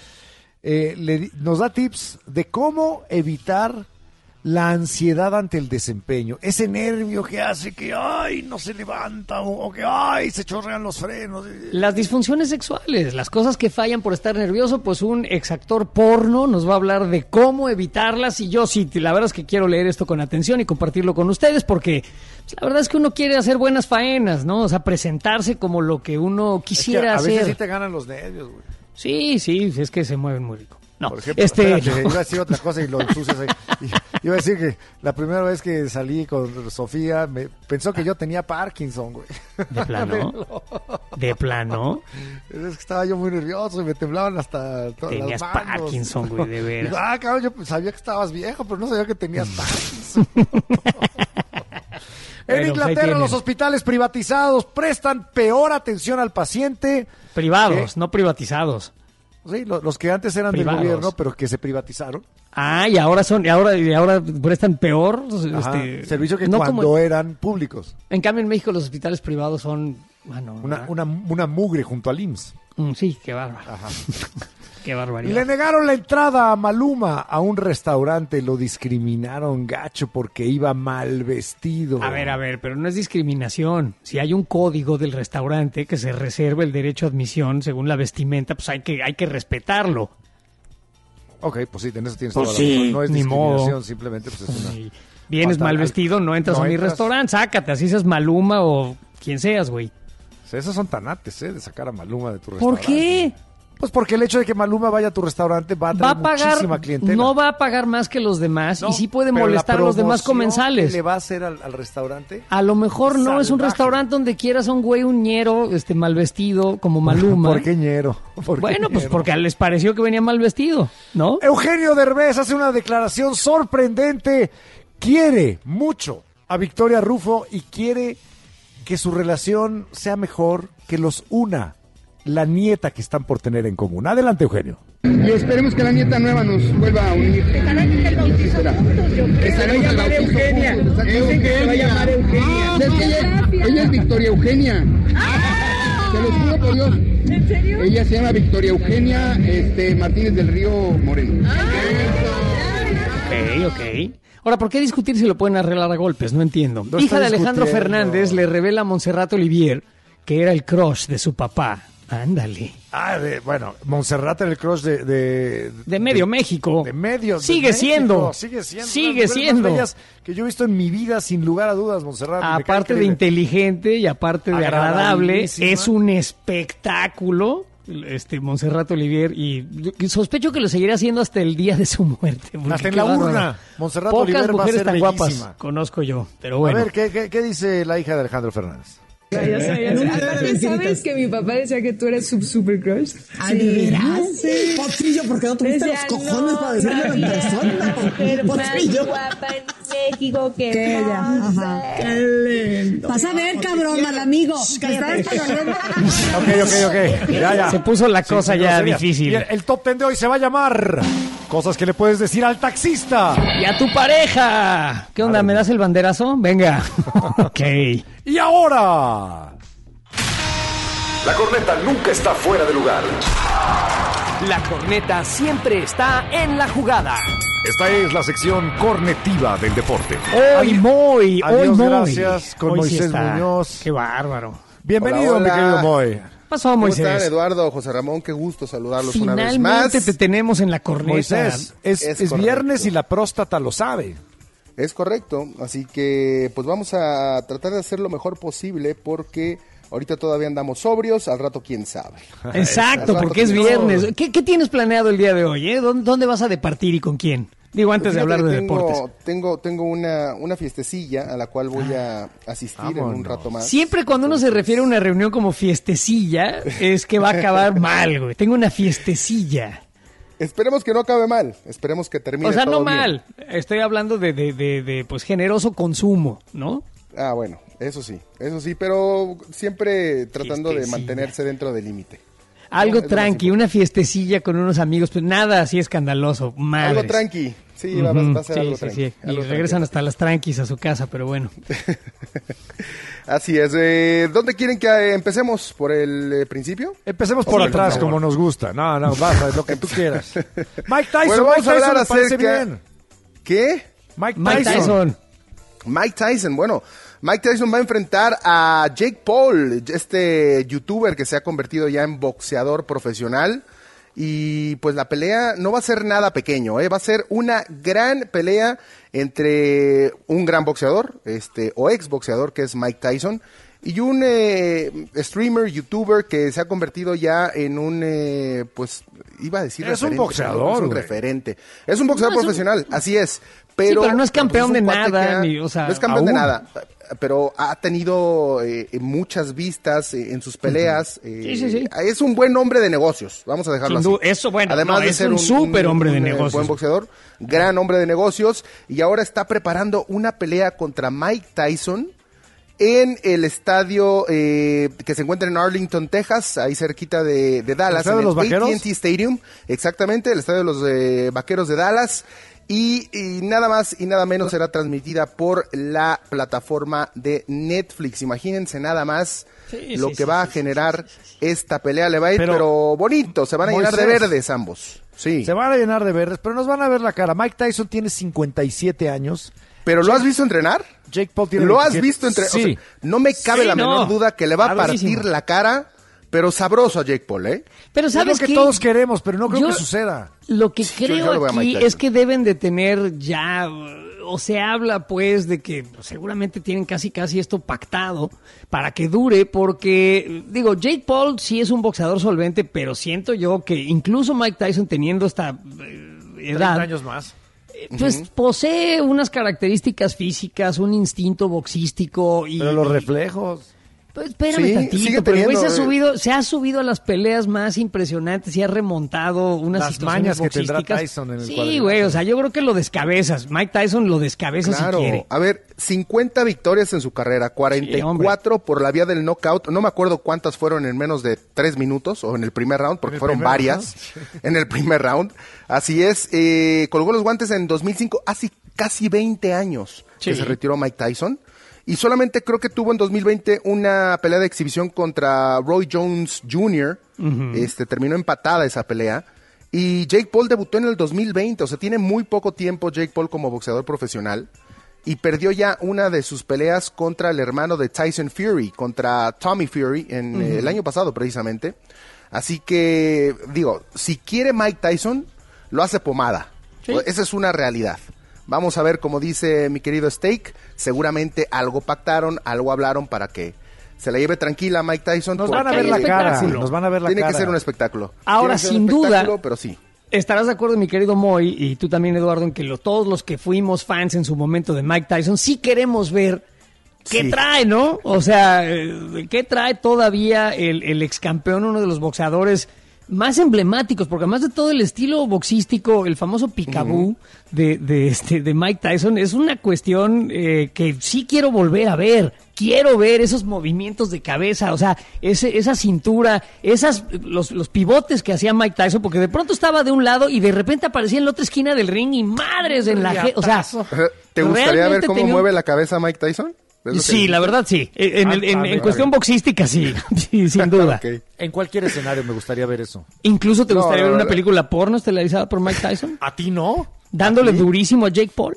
Eh, le di- nos da tips de cómo evitar la ansiedad ante el desempeño, ese nervio que hace que ay no se levanta o, o que ay se chorrean los frenos. Las disfunciones sexuales, las cosas que fallan por estar nervioso, pues un exactor porno nos va a hablar de cómo evitarlas y yo sí, la verdad es que quiero leer esto con atención y compartirlo con ustedes porque pues, la verdad es que uno quiere hacer buenas faenas, ¿no? O sea, presentarse como lo que uno Es que quisiera a veces hacer. sí te ganan los nervios, güey. Sí, sí, es que se mueven muy rico. No, Por ejemplo, este... espérate, iba a decir otra cosa y lo ensucias ahí. Y- Iba a decir que la primera vez que salí con Sofía, me pensó que yo tenía Parkinson, güey. ¿De plano? ¿De plano? Es que estaba yo muy nervioso y me temblaban hasta todas Tenías las manos. Parkinson, güey, de veras. Digo, ah, cabrón, yo sabía que estabas viejo, pero no sabía que tenías Parkinson. En Bueno, Inglaterra, ahí tienen. los hospitales privatizados prestan peor atención al paciente. Privados, no privatizados. Sí, lo- los que antes eran Privados. del gobierno, pero que se privatizaron. Ah, y ahora son, y ahora, y ahora prestan peor. Ajá, Este, servicio que no cuando como- eran públicos. En cambio, en México los hospitales privados son, bueno, Una, ¿verdad? una, una mugre junto al I M S S. Mm, sí, qué bárbaro. Ajá. Qué Y barbaridad. le negaron la entrada a Maluma a un restaurante. Lo discriminaron gacho porque iba mal vestido. A ver, a ver, pero no es discriminación. Si hay un código del restaurante que se reserva el derecho a admisión según la vestimenta, pues hay que, hay que respetarlo. Ok, pues sí, en eso tienes Pues toda sí, la razón. No es ni discriminación, modo. simplemente pues es una... Y vienes falta mal al- vestido, no entras no a mi entras. restaurante, sácate, así seas Maluma o quien seas, güey. O sea, esos son tanates, ¿eh? De sacar a Maluma de tu ¿Por restaurante. qué? Pues porque el hecho de que Maluma vaya a tu restaurante va a tener va a pagar, muchísima clientela. no va a pagar más que los demás No, y sí puede pero molestar la a los demás promoción comensales. que le va a hacer al, al restaurante? A lo mejor no, es un Salvaje. restaurante donde quieras a un güey, un ñero, este, mal vestido, como Maluma. ¿Por qué ñero? ¿Por qué Bueno, pues ñero? porque les pareció que venía mal vestido, ¿no? Eugenio Derbez hace una declaración sorprendente. Quiere mucho a Victoria Rufo y quiere que su relación sea mejor, que los una la nieta que están por tener en común. Adelante, Eugenio. Y esperemos que la nieta nueva nos vuelva a unir. Estarán en el bautizo juntos, yo creo. Se va a llamar Eugenia. Dicen que se va a llamar Eugenia. Es que ella, ella es Victoria Eugenia. Te lo juro por Dios. ¿En serio? Ella se llama Victoria Eugenia este, Martínez del Río Moreno. Ok, ok. Ahora, ¿por qué discutir si lo pueden arreglar a golpes? No entiendo. No Hija está de Alejandro discutiendo. Fernández le revela a Montserrat Olivier que era el crush de su papá. Ándale. Ah, de, bueno, Montserrat era el crush de... De, De medio México. de medio. de Sigue México. siendo. Sigue siendo. Sigue Una de las mujeres siendo. más bellas que yo he visto en mi vida, sin lugar a dudas, Montserrat. Me cae Aparte de increíble. inteligente y aparte de agradable, Agradabilísima. es un espectáculo. Este Montserrat Olivier, y sospecho que lo seguirá haciendo hasta el día de su muerte. porque Hasta en qué la bárbaro. urna. Montserrat Pocas Olivier va a mujeres ser tan guapas bellísima. conozco yo, pero bueno. A ver, ¿qué, qué, qué dice la hija de Alejandro Fernández? Ya sé, ya sé. Aparte, ¿sabes que mi papá decía que tú eres su super crush? ¿Ay, de veras? Sí. Potrillo, ¿por qué no tuviste Decía, los cojones no, para decirlo en la persona? mujer más Potrillo. guapa en México que, Que ella. conoce. Ajá. Qué lindo. Vas a ver, cabrón, mal amigo. Que estás pagando. Ok, ok, ok. Ya, ya. Se puso la cosa sin ya groserías. difícil. Y el, el top ten de hoy se va a llamar Cosas que le puedes decir al taxista. Y a tu pareja. ¿Qué onda? ¿Me das el banderazo? Venga. Ok. Y ahora... La corneta nunca está fuera de lugar. La corneta siempre está en la jugada. Esta es la sección cornetiva del deporte. Hoy muy, hoy Adiós, muy. gracias, con Hoy sí Moisés está. Muñoz. Qué bárbaro. Bienvenido, Hola, mi hola. querido Moy. ¿Qué pasó, ¿Cómo Moisés? están, Eduardo, José Ramón? Qué gusto saludarlos una vez más. Finalmente te tenemos en la corneta. Moisés, es, Es es correcto. viernes y la próstata lo sabe. Es correcto, así que pues vamos a tratar de hacer lo mejor posible porque ahorita todavía andamos sobrios, al rato quién sabe. Exacto, Al rato porque es quién sabe. viernes. ¿Qué, qué tienes planeado el día de hoy? Eh? ¿Dónde, dónde vas a departir y con quién? Digo, antes de Fíjate hablar de que tengo, deportes. Tengo, tengo una, una fiestecilla a la cual voy a asistir en un vámonos. rato más. Siempre cuando uno se refiere a una reunión como fiestecilla, es que va a acabar mal, güey. Tengo una fiestecilla. Esperemos que no acabe mal, esperemos que termine O sea, todo no bien. mal. Estoy hablando de, de, de, de, pues, generoso consumo, ¿no? Ah, bueno, eso sí, eso sí, pero siempre tratando de Fiestecilla. mantenerse dentro del límite. Algo No, es lo más tranqui, una fiestecilla con unos amigos, pues nada así escandaloso, madres. Algo tranqui, sí, va, va a ser Sí, algo sí, tranqui. sí. Y algo regresan tranqui. hasta las tranquis a su casa, pero bueno. Así es. Eh, ¿Dónde quieren que eh, empecemos? ¿Por el eh, principio? Empecemos por Sí, atrás, por favor. como nos gusta. No, no, basta, lo que tú quieras. Mike Tyson, Bueno, vamos Mike a Tyson hablar me parece acerca- bien. ¿Qué? Mike Mike Tyson. Tyson. Mike Tyson, bueno, Mike Tyson va a enfrentar a Jake Paul, este youtuber que se ha convertido ya en boxeador profesional. Y pues la pelea no va a ser nada pequeño, ¿eh? Va a ser una gran pelea entre un gran boxeador, este, o ex boxeador que es Mike Tyson, y un eh, streamer, youtuber que se ha convertido ya en un, eh, pues, iba a decir Es un referente, boxeador, es un güey. referente. Es un boxeador No, es un- profesional, así es. Pero, pero no es campeón pues, de un cuate nada, que ha- ni, o sea, no es campeón de aún. nada, pero ha tenido eh, muchas vistas eh, en sus peleas. eh, Sí, sí, sí. Es un buen hombre de negocios, vamos a dejarlo Sin así. duda, eso, bueno, Además no, de es ser un súper hombre de un, eh, negocios. buen boxeador, gran hombre de negocios, y ahora está preparando una pelea contra Mike Tyson en el estadio eh, que se encuentra en Arlington, Texas, ahí cerquita de, de Dallas, estadio en de el los Vaqueros? A T and T Stadium, exactamente, el estadio de los eh, Vaqueros de Dallas. Y, y nada más y nada menos será transmitida por la plataforma de Netflix. Imagínense nada más Sí, lo sí, que sí, va a sí, generar esta pelea. Le va a ir, Pero, pero, bonito, se van a llenar de Moisés, verdes ambos. Sí. Se van a llenar de verdes, pero nos van a ver la cara. Mike Tyson tiene cincuenta y siete años. ¿Pero lo has visto entrenar? Jake Paul tiene ¿Lo has veintisiete. visto entrenar? Sí. O sea, no me cabe Sí, la no. menor duda que le va a Padrísimo. partir la cara, pero sabroso a Jake Paul, ¿eh? Pero Es lo ¿sabes que qué? todos queremos, pero no creo Yo- que suceda. Lo que yo creo lo veo a Mike aquí Tyson. es que deben de tener ya uh, o se habla pues de que seguramente tienen casi casi esto pactado para que dure, porque digo, Jake Paul sí es un boxeador solvente, pero siento yo que incluso Mike Tyson teniendo esta eh, edad, treinta años más, pues uh-huh. posee unas características físicas, un instinto boxístico y... Pero los reflejos... Pues espérame Sí, tantito, sigue pero el güey teniendo, se ha eh. subido, se ha subido a las peleas más impresionantes y ha remontado unas Las situaciones mañas que tendrá boxísticas. Tyson en el Sí, cuadrilátero. güey, o sea, yo creo que lo descabezas. Mike Tyson lo descabeza Claro, si quiere. a ver, cincuenta victorias en su carrera, cuarenta y cuatro Sí, por la vía del knockout. No me acuerdo cuántas fueron en menos de tres minutos o en el primer round, porque el fueron primer varias round, sí. en el primer round. Así es, eh, colgó los guantes en dos mil cinco, hace casi veinte años que Sí. se retiró Mike Tyson. Y solamente creo que tuvo en dos mil veinte una pelea de exhibición contra Roy Jones junior Ujú. Este, terminó empatada esa pelea. Y Jake Paul debutó en el dos mil veinte, o sea, tiene muy poco tiempo Jake Paul como boxeador profesional. Y perdió ya una de sus peleas contra el hermano de Tyson Fury, contra Tommy Fury, en Ujú. eh, el año pasado precisamente. Así que, digo, si quiere Mike Tyson, lo hace pomada. Sí. Esa es una realidad. Vamos a ver, como dice mi querido Steak, seguramente algo pactaron, algo hablaron para que se la lleve tranquila Mike Tyson. Nos van a porque ver la cara, espectáculo. nos van a ver la Tiene cara. que ser un espectáculo. Ahora, Tiene que ser sin un duda, espectáculo, pero sí. estarás de acuerdo, mi querido Moy, y tú también, Eduardo, en que lo- todos los que fuimos fans en su momento de Mike Tyson, sí queremos ver qué Sí. trae, ¿no? O sea, eh, qué trae todavía el, el ex campeón, uno de los boxeadores más emblemáticos, porque además de todo el estilo boxístico, el famoso picaboo de, de, este, de Mike Tyson, es una cuestión eh, que sí quiero volver a ver. Quiero ver esos movimientos de cabeza, o sea, ese, esa cintura, esas, los, los pivotes que hacía Mike Tyson, porque de pronto estaba de un lado y de repente aparecía en la otra esquina del ring y madres en la... je- O sea, ¿Te gustaría ver realmente cómo tenía un- mueve la cabeza Mike Tyson? ¿Es lo que Sí, dices? la verdad sí. En, el- en- Ah, en ah, cuestión bien. boxística sí, sí, sin duda. Ok. En cualquier escenario me gustaría ver eso. Incluso te No, gustaría no, ver una no. película porno estelarizada por Mike Tyson, ¿A ti no? dándole durísimo a Jake Paul.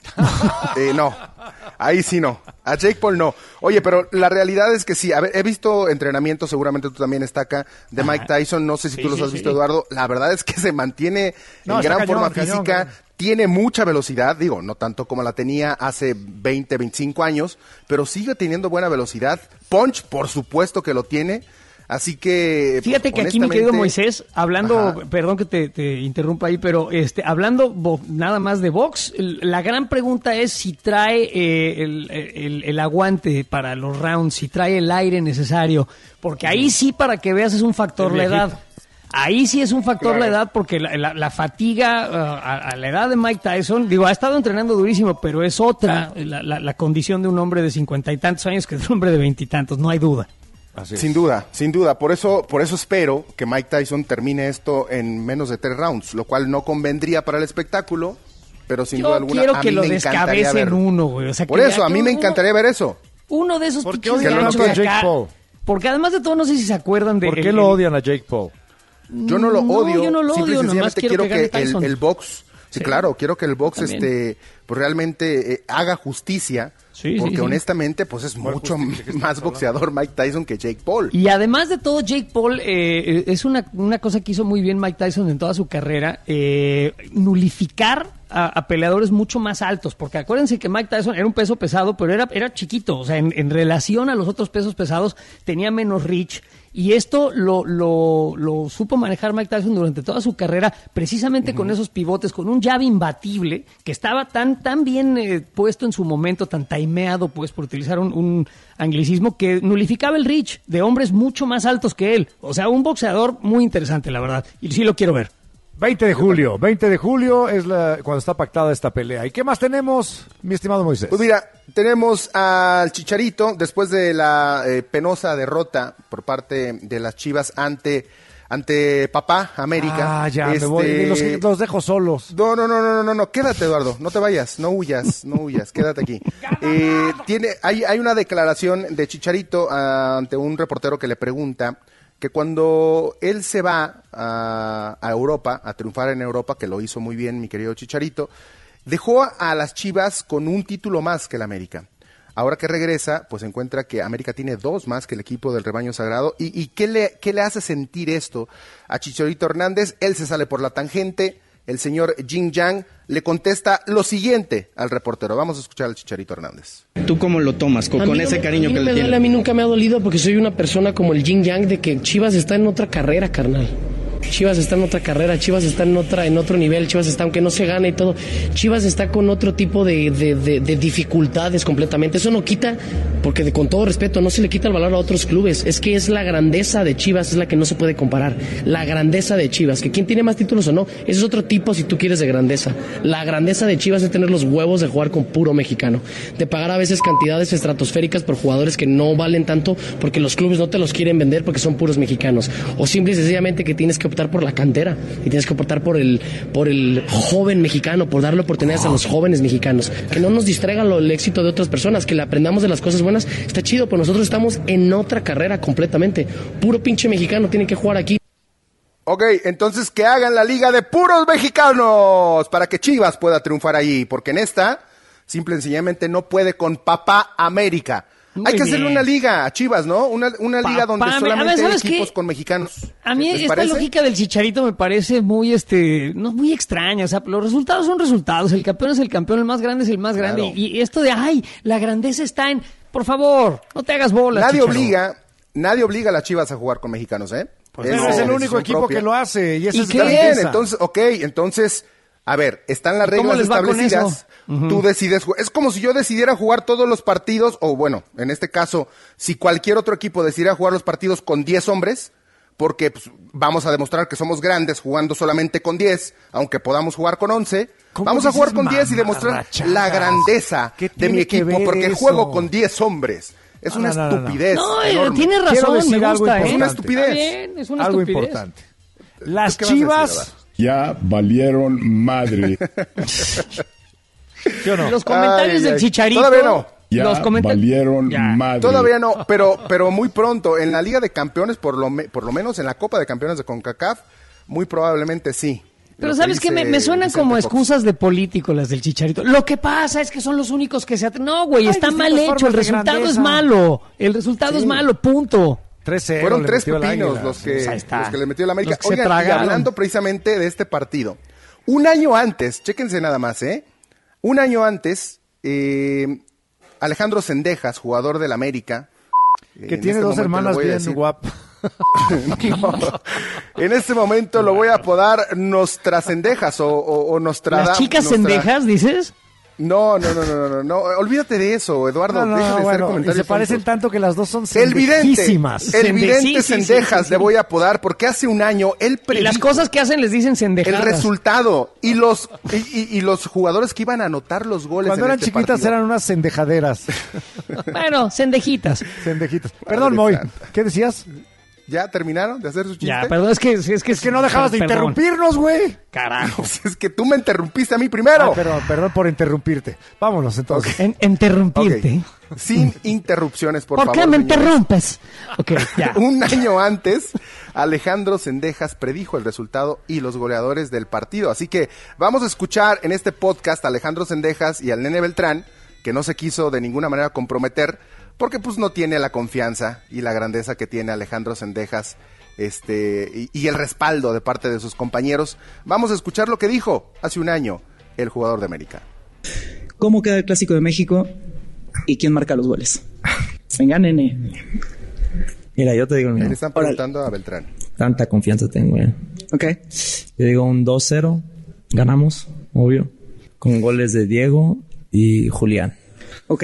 Eh, no, ahí sí no. A Jake Paul no. Oye, pero la realidad es que sí. A ver, he visto entrenamientos, seguramente tú también está acá, de Mike Tyson. No sé si Sí, tú los sí, has sí. visto, Eduardo. La verdad es que se mantiene No, en está gran cañón, forma cañón, física. cañón. Tiene mucha velocidad, digo, no tanto como la tenía hace veinte, veinticinco años, pero sigue teniendo buena velocidad. Punch, por supuesto que lo tiene. Así que, Fíjate que aquí, mi querido honestamente, Moisés, hablando, Ajá. perdón que te, te interrumpa ahí, pero este, hablando bo- nada más de box, el- la gran pregunta es si trae eh, el, el- el aguante para los rounds, si trae el aire necesario, porque ahí sí, para que veas, es un factor El la viejito. edad. Ahí sí es un factor Claro. la edad, porque la, la- la fatiga uh, a, a la edad de Mike Tyson, digo, ha estado entrenando durísimo, pero es otra la, la- la condición de un hombre de cincuenta y tantos años que de un hombre de veintitantos, no hay duda. Así es. Sin duda, sin duda. Por eso, por eso espero que Mike Tyson termine esto en menos de tres rounds, lo cual no convendría para el espectáculo, pero sin Yo duda alguna quiero a que mí lo me encantaría descabecen verlo. uno, güey. O sea, Por que eso, ya a mí que me uno- encantaría ver eso. Uno de esos ¿Por qué pinches odian ganchos tanto a de Jake acá. Paul? Porque además de todo, no sé si se acuerdan de... ¿Por qué el- lo el- odian a Jake Paul? Yo no lo No, odio, yo no lo simple y odio, nomás sencillamente quiero quiero que que, gane el, Tyson. el box, sí, Sí. claro, quiero que el box También. este pues realmente eh, haga justicia, Sí, porque sí, sí. honestamente pues es mucho más boxeador Mike Tyson que Jake Paul. Y además de todo, Jake Paul eh, es una, una cosa que hizo muy bien Mike Tyson en toda su carrera, eh, nulificar a, a peleadores mucho más altos, porque acuérdense que Mike Tyson era un peso pesado, pero era, era chiquito, o sea, en, en relación a los otros pesos pesados tenía menos reach, y esto lo, lo, lo supo manejar Mike Tyson durante toda su carrera, precisamente con esos pivotes, con un jab imbatible, que estaba tan, tan bien eh, puesto en su momento, tan timeado, pues, por utilizar un, un anglicismo, que nulificaba el reach de hombres mucho más altos que él. O sea, un boxeador muy interesante, la verdad, y sí lo quiero ver. veinte de julio, veinte de julio es la, cuando está pactada esta pelea. ¿Y qué más tenemos, mi estimado Moisés? Pues mira, tenemos al Chicharito después de la eh, penosa derrota por parte de las Chivas ante ante Papá América. Ah, ya, me Este, voy, los, los dejo solos. No, no, no, no, no, no, quédate, Eduardo, no te vayas, no huyas, no huyas, quédate aquí. Eh, tiene, hay, hay una declaración de Chicharito ah, ante un reportero que le pregunta que cuando él se va a, a Europa, a triunfar en Europa, que lo hizo muy bien mi querido Chicharito, dejó a las Chivas con un título más que el América. Ahora que regresa, pues encuentra que América tiene dos más que el equipo del Rebaño Sagrado. ¿Y, y qué, le, qué le hace sentir esto a Chicharito Hernández? Él se sale por la tangente, el señor Jin Yang le contesta lo siguiente al reportero. Vamos a escuchar al Chicharito Hernández. ¿Tú cómo lo tomas con, con no, ese cariño a mí que no le me tienes? duele, a mí nunca me ha dolido porque soy una persona como el Yin Yang de que Chivas está en otra carrera, carnal. Chivas está en otra carrera, Chivas está en otra en otro nivel, Chivas está, aunque no se gane y todo, Chivas está con otro tipo de, de, de, de dificultades completamente. Eso no quita, porque de, con todo respeto, no se le quita el valor a otros clubes. Es que es la grandeza de Chivas, es la que no se puede comparar. La grandeza de Chivas, que quién tiene más títulos o no, ese es otro tipo si tú quieres de grandeza. La grandeza de Chivas es tener los huevos de jugar con puro mexicano, de pagar a veces cantidades estratosféricas por jugadores que no valen tanto porque los clubes no te los quieren vender porque son puros mexicanos, o simple y sencillamente que tienes que optar por la cantera y tienes que optar por el por el joven mexicano, por darle oportunidades a los jóvenes mexicanos, que no nos distraiga lo, el éxito de otras personas, que le aprendamos de las cosas buenas. Está chido, pero nosotros estamos en otra carrera completamente. Puro pinche mexicano tiene que jugar aquí. Ok, entonces que hagan la liga de puros mexicanos para que Chivas pueda triunfar ahí, porque en esta simple y sencillamente no puede con Papá América. Muy hay que bien. hacerle una liga a Chivas, ¿no? Una, una liga donde Papá, solamente a ver, hay ¿sabes equipos qué? con mexicanos. A mí ¿Les esta parece? lógica del Chicharito me parece muy, este, no muy extraña. O sea, los resultados son resultados. El campeón es el campeón, el más grande es el más grande. Claro. Y, y esto de, ay, la grandeza está en, por favor, no te hagas bolas, Nadie Chicharo. obliga, nadie obliga a las Chivas a jugar con mexicanos, ¿eh? Pues es, es el único equipo propia. que lo hace y esa ¿Y es qué? la Bien, riqueza. entonces, ok, entonces, a ver, están las ¿Y cómo reglas les va con establecidas. eso? Uh-huh. Tú decides, ju- es como si yo decidiera jugar todos los partidos, o bueno, en este caso, si cualquier otro equipo decidiera jugar los partidos con diez hombres, porque pues, vamos a demostrar que somos grandes jugando solamente con diez, aunque podamos jugar con once, vamos a jugar con diez y demostrar la grandeza de mi equipo, porque eso? juego con diez hombres. Es No, una no, no, no. estupidez. No, enorme. tiene Quiero razón, decir me algo gusta, ¿eh? Es una importante. estupidez. Está bien, es una Algo estupidez. importante. Las ¿Qué vas a decir, Chivas... Adar? Ya valieron madre. ¿Sí o no? Los comentarios Ay, del ay. Chicharito. Todavía no. Ya los comentarios. valieron Ya. madre. Todavía no, pero, pero muy pronto. En la Liga de Campeones, por lo, me- por lo menos en la Copa de Campeones de CONCACAF, muy probablemente sí. Pero Lo ¿sabes qué? Me, dice me suenan Vicente como Fox. excusas de político las del Chicharito. Lo que pasa es que son los únicos que se atreven. No, güey, Hay está mal distintas hecho. El formas de resultado es grandeza. malo. El resultado es Sí. malo, punto. tres cero Fueron le tres metió el pepinos Águila. los que, Pues ahí está. los que le metió la América. Los que se Oigan, y tragaron. hablando precisamente de este partido. Un año antes, chéquense nada más, ¿eh? Un año antes, eh, Alejandro Cendejas, jugador del América. Que en tiene este dos momento hermanas lo voy a bien decir- guapas. No. En este momento lo voy a apodar Nostra Cendejas o, o, o Nostrada- ¿Las chicas Nostra- cendejas, dices? No, no, no, no, no, no, no. Olvídate de eso, Eduardo. No, no, Deja de hacer bueno, y comentarios se parecen tontos. tanto que las dos son El vidente, sendejísimas. el vidente Sí, sí, sí, Cendejas sí, sí. le voy a apodar porque hace un año él Y predijo las cosas que hacen les dicen el cendejadas. resultado y los y, y- y los jugadores que iban a anotar los goles Cuando en eran este chiquitas partido. eran unas sendejaderas. Bueno, cendejitas. Sendejitas. Perdón, Moy. santa. ¿Qué decías? ¿Ya terminaron de hacer su chiste? Ya, perdón, es que es que, Es que no dejabas de perdón. interrumpirnos, güey. Carajo. Pues es que tú me interrumpiste a mí primero. Ah, perdón, perdón por interrumpirte. Vámonos entonces. En, interrumpirte. Ok. Sin interrupciones, por, ¿Por, favor. qué me señores. interrumpes? Ok, ya. Un año antes, Alejandro Cendejas predijo el resultado y los goleadores del partido. Así que vamos a escuchar en este podcast a Alejandro Cendejas y al Nene Beltrán, que no se quiso de ninguna manera comprometer, porque pues no tiene la confianza y la grandeza que tiene Alejandro Cendejas, este, y, y el respaldo de parte de sus compañeros. Vamos a escuchar lo que dijo hace un año el jugador de América. ¿Cómo queda el Clásico de México y quién marca los goles? Venga, nene. Mira, yo te digo, mira, Le están preguntando a Beltrán. tanta confianza tengo, eh. Ok. Yo digo un dos cero, ganamos, obvio, con goles de Diego y Julián. Ok.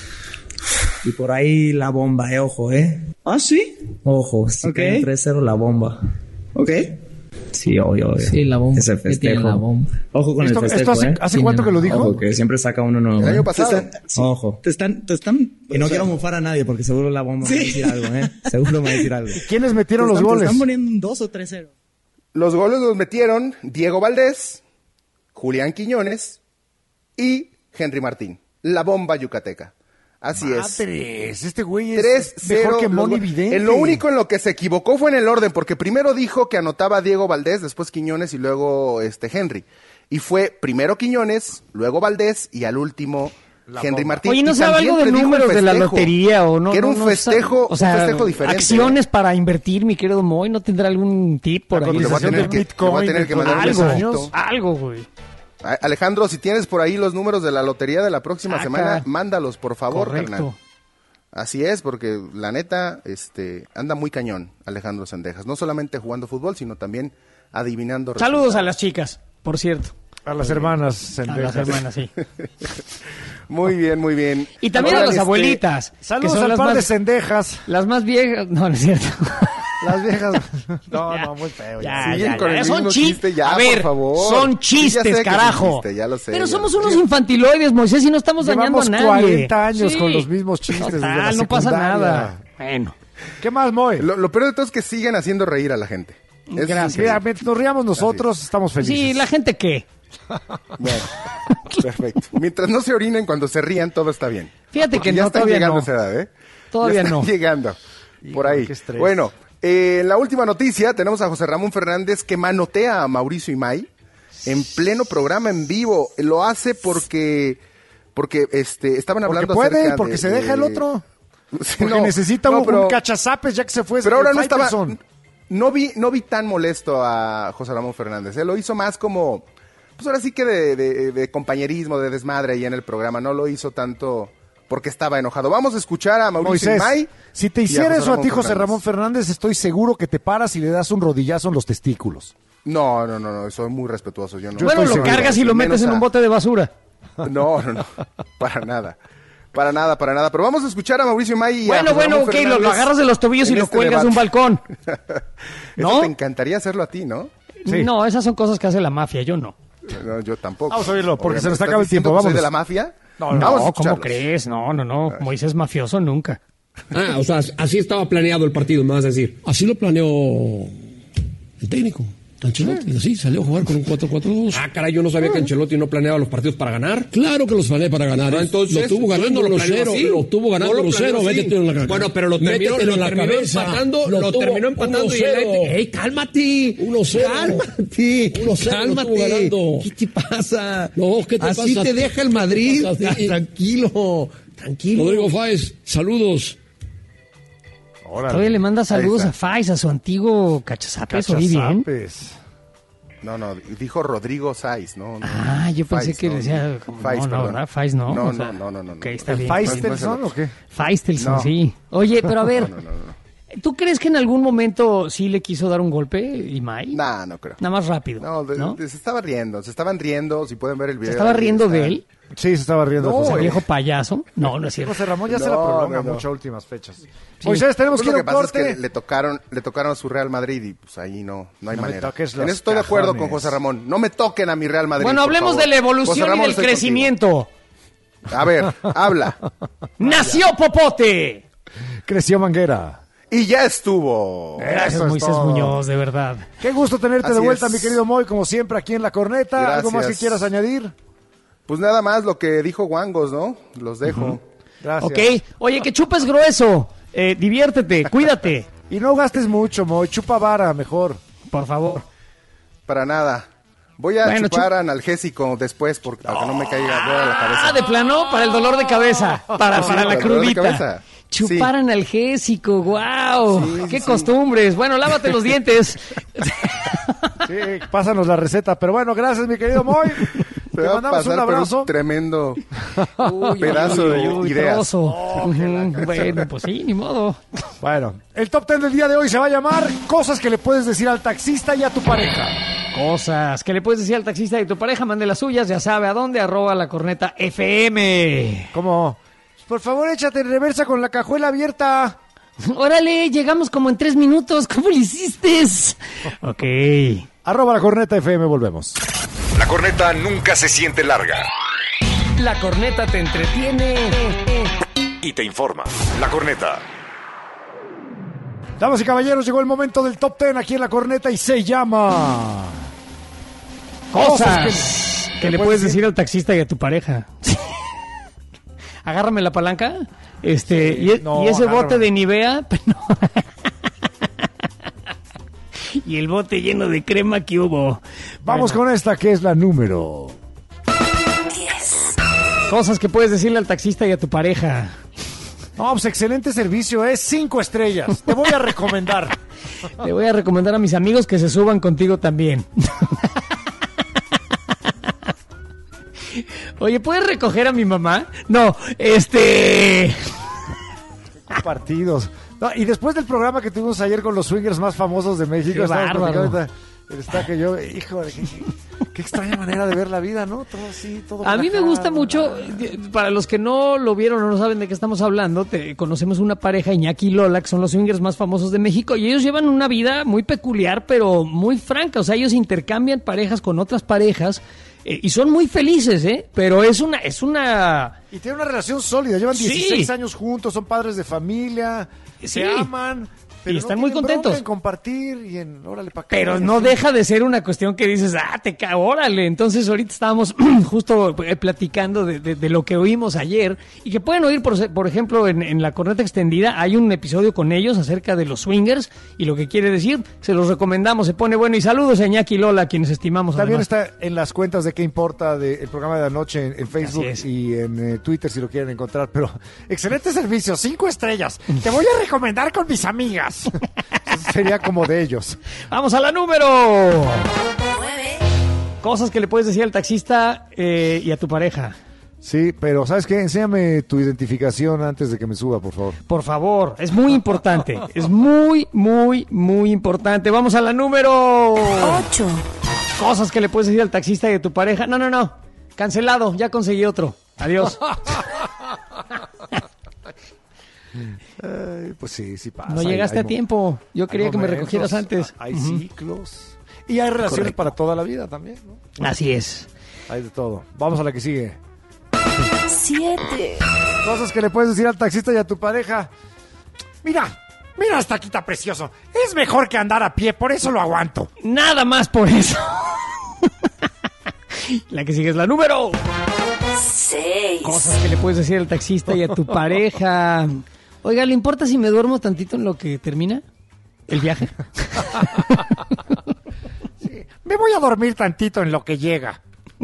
Y por ahí la bomba, eh, ojo, eh. Ah, sí. Ojo, si Ok. cae tres cero la bomba. Ok. Sí, obvio, obvio. Sí, la bomba. Ese ¿Qué tiene festejo. la bomba? Ojo con ¿Esto- el esto festejo, hace- eh. hace cuánto que lo dijo? Ojo, que siempre saca uno nuevo. El eh. año pasado. Te están, sí, Ojo. Te están, te están. Y no o sea, quiero mofar a nadie porque seguro la bomba Sí. me va a decir algo, eh. Seguro me va a decir algo. ¿Quiénes te metieron los están- te goles? están poniendo un dos o tres cero. Los goles los metieron Diego Valdés, Julián Quiñones y Henry Martín. La bomba yucateca. Así es. Madres, este güey es tres cero. mejor que Moni Los- Vidente. En lo único en lo que se equivocó fue en el orden, porque primero dijo que anotaba Diego Valdés, después Quiñones y luego este Henry. Y fue primero Quiñones, luego Valdés y al último Henry Martín. Oye, ¿no y sabe algo de predijo un números de la festejo, lotería o no? Que era no, un no festejo, sabe, o sea, un festejo diferente. acciones ¿eh? para invertir, mi querido Moy, ¿no tendrá algún tip por La ahí? cotización Le del Bitcoin, voy a le voy a tener que mandar un algo, mensajito. algo, güey. Alejandro, si tienes por ahí los números de la lotería de la próxima Saca. semana, mándalos, por favor, Correcto. carnal. Así es, porque la neta, este, anda muy cañón Alejandro Sendejas. No solamente jugando fútbol, sino también adivinando Saludos resultados. a las chicas, por cierto. A las hermanas A Sendejas. las hermanas, sí. Muy bien, muy bien. Y también Oigan, a las este, abuelitas. que Saludos son al las par de más, Sendejas. las más viejas. No, no es cierto. Las viejas. No, no, muy feo. Ya, Siguen ya, con ya, el son mismo chistes. chiste, ya, a ver, por favor. son Sí, ya chistes, sé que es un carajo. chiste, ya lo sé, Pero ya somos lo unos sé. infantiloides, Moisés, y no estamos dañando Llevamos a nadie. cuarenta años Sí. con los mismos chistes desde la Total, no pasa secundaria. nada. Bueno. ¿Qué más, Moy? Lo, lo peor de todo es que siguen haciendo reír a la gente. Es Gracias. increíble. Mira, mientras nos riamos nosotros, estamos felices. Sí, la gente qué. Bueno, perfecto. Mientras no se orinen cuando se rían, todo está bien. Fíjate Porque que ya no, están todavía llegando no. a esa edad, ¿eh? Todavía Ya están no. llegando. Por ahí. qué estrés. Bueno, eh, en la última noticia tenemos a José Ramón Fernández que manotea a Mauricio Imay en pleno programa en vivo. Lo hace porque porque este estaban Porque hablando puede, acerca porque de- se deja el de- otro. Sí, Porque no, necesita no, un, pero- un cachazapes ya que se fue. Pero ahora no estaba. Faitelson. No vi, no vi tan molesto a José Ramón Fernández. ¿eh? Lo hizo más como. Pues ahora sí que de, de- de compañerismo, de desmadre ahí en el programa. No lo hizo tanto porque estaba enojado. Vamos a escuchar a Mauricio Moisés, Imay. si te y hiciera José eso a Ramón ti, José Fernández. Ramón Fernández, estoy seguro que te paras y le das un rodillazo en los testículos. No, no, no, no, soy muy respetuoso. Yo no. Bueno, lo cargas y lo metes en un bote de basura. No, no, no, para nada. Para nada, para nada. Pero vamos a escuchar a Mauricio Imay y a Bueno, José bueno, Ramón ok, lo, lo Fernández agarras de los tobillos y en lo este cuelgas de un debate. balcón. Eso ¿No? te encantaría hacerlo a ti, ¿no? Sí. No, esas son cosas que hace la mafia, yo no. No, yo tampoco. Vamos a oírlo, porque se nos ¿Estás acaba el tiempo, diciendo que soy vámonos. de la mafia? No, Vamos a no, ¿cómo escucharlos. crees? No, no, no. Moisés mafioso nunca. Ah, o sea, así estaba planeado el partido, me vas a decir. Así lo planeó el técnico, Ancelotti. Así salió a jugar con un cuatro cuatro dos. Ah, caray, yo no sabía que Ancelotti no planeaba los partidos para ganar. Claro que los planeé para ganar. No, ¿eh? entonces, lo tuvo ganando ¿no lo los planeó cero. así? Lo tuvo ganando No lo los cero. planeó así. Métetelo en la cabeza. Bueno, pero lo terminó, Métetelo lo en la terminó cabeza. empatando, lo, tuvo terminó empatando uno y el cero. Leipzig- ¡Ey, cálmate! uno cero. ¡Cálmate! uno cero lo estuvo ¡Cálmate! ganando. ¿Qué te pasa? No, ¿qué te Así pasa? te deja el Madrid. ¿Qué te pasa a ti? Tranquilo, tranquilo. Rodrigo Fáez, saludos. Todavía le manda saludos Ahí a Faiz, a su antiguo cachazapes, oí bien. Cachazapes. No, no, dijo Rodrigo Saiz, ¿no? no. Ah, yo pensé Faiz, que no, decía... no. No, Faiz, no, perdón. ¿verdad? Faiz no. No, o sea, no, no, no, no. Ok, está ¿El bien. ¿Faistelson o qué? Faistelson, No. sí. Oye, pero a ver, No, no, no, no. ¿tú crees que en algún momento sí le quiso dar un golpe, Imay? Nah, no creo. Nada más rápido, No, de- ¿no? de- se estaba riendo, se estaban riendo, si pueden ver el ¿Se video. estaba ahí riendo está. de él? Sí, se estaba riendo. No, José ¿Ese Ramón. viejo payaso? No, no es cierto. José Ramón ya se No, la prolonga no, no. mucho a últimas fechas. Moisés, tenemos Pues que ir lo a que un pasa corte. es que le tocaron, le tocaron a su Real Madrid y pues ahí no, no hay No me manera. toques En los eso estoy de acuerdo cajones. con José Ramón. No me toquen a mi Real Madrid. Bueno, por hablemos favor. de la José evolución y Ramón, del estoy crecimiento. contigo. A ver, habla. ¡Nació Popote! Creció Manguera. Y ya estuvo. Gracias, Eso es Moisés todo. Muñoz, de verdad. Qué gusto tenerte de Así vuelta, es. mi querido Moy, como siempre, aquí en La Corneta. ¿Algo más que Gracias. quieras añadir? Pues nada más lo que dijo Wangos, ¿no? Los dejo. Gracias. Ok, oye, que chupes grueso. Eh, diviértete, cuídate. Y no gastes mucho, Moy. Chupa vara, mejor. Por favor. Para nada. Voy a Bueno, chupar analgésico después porque, para que no me caiga dolor a la cabeza. Ah, de plano, para el dolor de cabeza. Para, Sí, para la para el dolor de crudita. cabeza. Chupar Sí. analgésico, wow. Sí, Qué sí. costumbres. Bueno, lávate los dientes. Sí, pásanos la receta. Pero bueno, gracias, mi querido Moy. Te Te va a mandamos pasar un por abrazo. un tremendo pedazo de Uy, ideas. trozo. Ujú, bueno, pues sí, ni modo. Bueno, el top ten del día de hoy se va a llamar Cosas que le puedes decir al taxista y a tu pareja. Cosas que le puedes decir al taxista de tu pareja, mande las suyas, ya sabe a dónde, arroba la corneta F M. Como, por favor, échate en reversa con la cajuela abierta. Órale, llegamos como en tres minutos, ¿cómo lo hiciste? Ok. Arroba la corneta F M, volvemos. La corneta nunca se siente larga La corneta te entretiene y te informa. La corneta. Damas y caballeros, llegó el momento del top ten aquí en La Corneta y se llama... Cosas que, le puedes decir al taxista y a tu pareja. Agárrame la palanca. Este, Sí, y, e- no, y ese agárrame. bote de Nivea. Pero no. Y el bote lleno de crema que hubo. Vamos Bueno, con esta que es la número... Cosas que puedes decirle al taxista y a tu pareja. No, pues excelente servicio, es cinco estrellas. Te voy a recomendar. Te voy a recomendar a mis amigos que se suban contigo también. Oye, ¿puedes recoger a mi mamá? No, este... Partidos. No, y después del programa que tuvimos ayer con los swingers más famosos de México, Qué bárbaro. Está que yo, hijo, qué, qué extraña manera de ver la vida, ¿no? Todo así, todo A mí me relajado, gusta mucho, para los que no lo vieron o no saben de qué estamos hablando, te, conocemos una pareja, Iñaki y Lola, que son los swingers más famosos de México, y ellos llevan una vida muy peculiar, pero muy franca. O sea, ellos intercambian parejas con otras parejas, eh, y son muy felices, ¿eh? Pero es una... es una Y tienen una relación sólida, llevan dieciséis Sí. años juntos, son padres de familia, Sí. se aman... Pero Y están no muy tienen contentos. bronca en compartir y en órale pa' acá. Pero no deja de ser una cuestión que dices, ah, te ca, órale. Entonces ahorita estábamos justo eh, platicando de, de, de lo que oímos ayer y que pueden oír, por, por ejemplo, en, en la corneta extendida hay un episodio con ellos acerca de los swingers y lo que quiere decir, se los recomendamos, se pone bueno. Y saludos a Iñaki y Lola, quienes estimamos. También además. está en las cuentas de Qué Importa del programa de la noche en, en Facebook y en eh, Twitter si lo quieren encontrar. Pero excelente servicio, cinco estrellas. Te voy a recomendar con mis amigas. Sería como de ellos. Vamos a la número nueve. Cosas que le puedes decir al taxista eh, y a tu pareja. Sí, pero ¿sabes qué? Enséñame tu identificación antes de que me suba, por favor. Por favor, es muy importante. Es muy, muy, muy importante. Vamos a la número ocho. Cosas que le puedes decir al taxista y a tu pareja. No, no, no. Cancelado. Ya conseguí otro. Adiós. Ay, pues sí, sí pasa. No llegaste Hay- hay a tiempo. Yo quería que me momentos, recogieras antes. Hay Ujú. ciclos. Y hay relaciones Correcto. para toda la vida también, ¿no? Así es. Hay de todo. Vamos a la que sigue. Siete. Cosas que le puedes decir al taxista y a tu pareja. Mira, mira esta quita precioso. Es mejor que andar a pie, por eso lo aguanto. Nada más por eso. La que sigue es la número Seis. Cosas que le puedes decir al taxista y a tu pareja. Oiga, ¿le importa si me duermo tantito en lo que termina el viaje? Me voy a dormir tantito en lo que llega.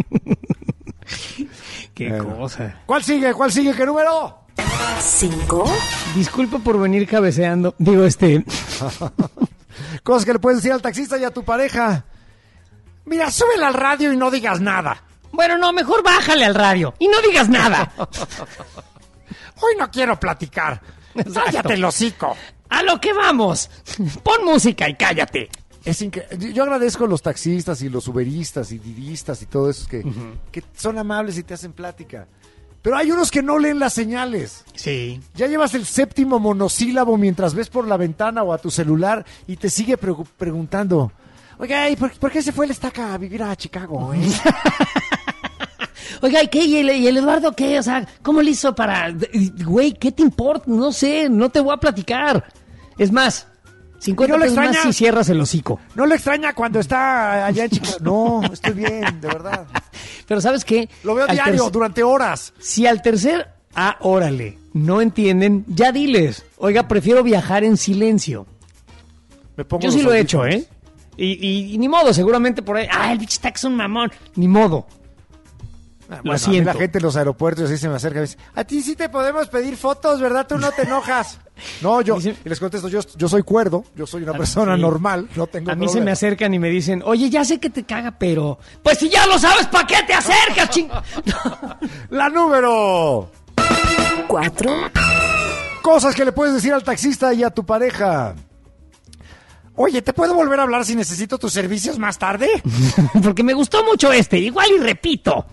Qué Bueno. cosa. ¿Cuál sigue? ¿Cuál sigue? ¿Qué número? Cinco. Disculpa por venir cabeceando. Digo, este... Cosas que le puedes decir al taxista y a tu pareja. Mira, súbele al radio y no digas nada. Bueno, no, mejor bájale al radio y no digas nada. Hoy no quiero platicar. Exacto. Cállate el hocico. A lo que vamos. Pon música y cállate. Es incre- Yo agradezco a los taxistas y los uberistas y didistas y todo eso que, que son amables y te hacen plática. Pero hay unos que no leen las señales. Sí. Ya llevas el séptimo monosílabo mientras ves por la ventana o a tu celular y te sigue pre- preguntando. Oiga, ¿y por, por qué se fue el estaca a vivir a Chicago, eh? Oiga, ¿y qué? ¿Y el, y el Eduardo qué? O sea, ¿cómo le hizo para...? Güey, ¿qué te importa? No sé, no te voy a platicar. Es más, cincuenta ¿No le pesos más extraña? si cierras el hocico. ¿No le extraña cuando está allá en Chicago? No, estoy bien, de verdad. Pero ¿sabes qué? Lo veo Al diario, tercer- durante horas. Si al tercer, ah, órale, no entienden, ya diles. Oiga, prefiero viajar en silencio. Me pongo Yo sí los lo he hecho, audífonos. ¿eh? Y, y- y ni modo, seguramente por ahí, ah, el bicho está que es un mamón. Ni modo. Ah, Lo bueno, a mí siento. la gente en los aeropuertos así se me acerca y me dice, a ti sí te podemos pedir fotos, ¿verdad? Tú no te enojas. No, yo, y les contesto, yo, yo soy cuerdo, yo soy una persona sí. normal, no tengo A mí se problema. me acercan y me dicen, oye, ya sé que te caga, pero... Pues si ya lo sabes, ¿para qué te acercas, ching? La número... Cuatro. Cosas que le puedes decir al taxista y a tu pareja. Oye, ¿te puedo volver a hablar si necesito tus servicios más tarde? Porque me gustó mucho este, igual y repito.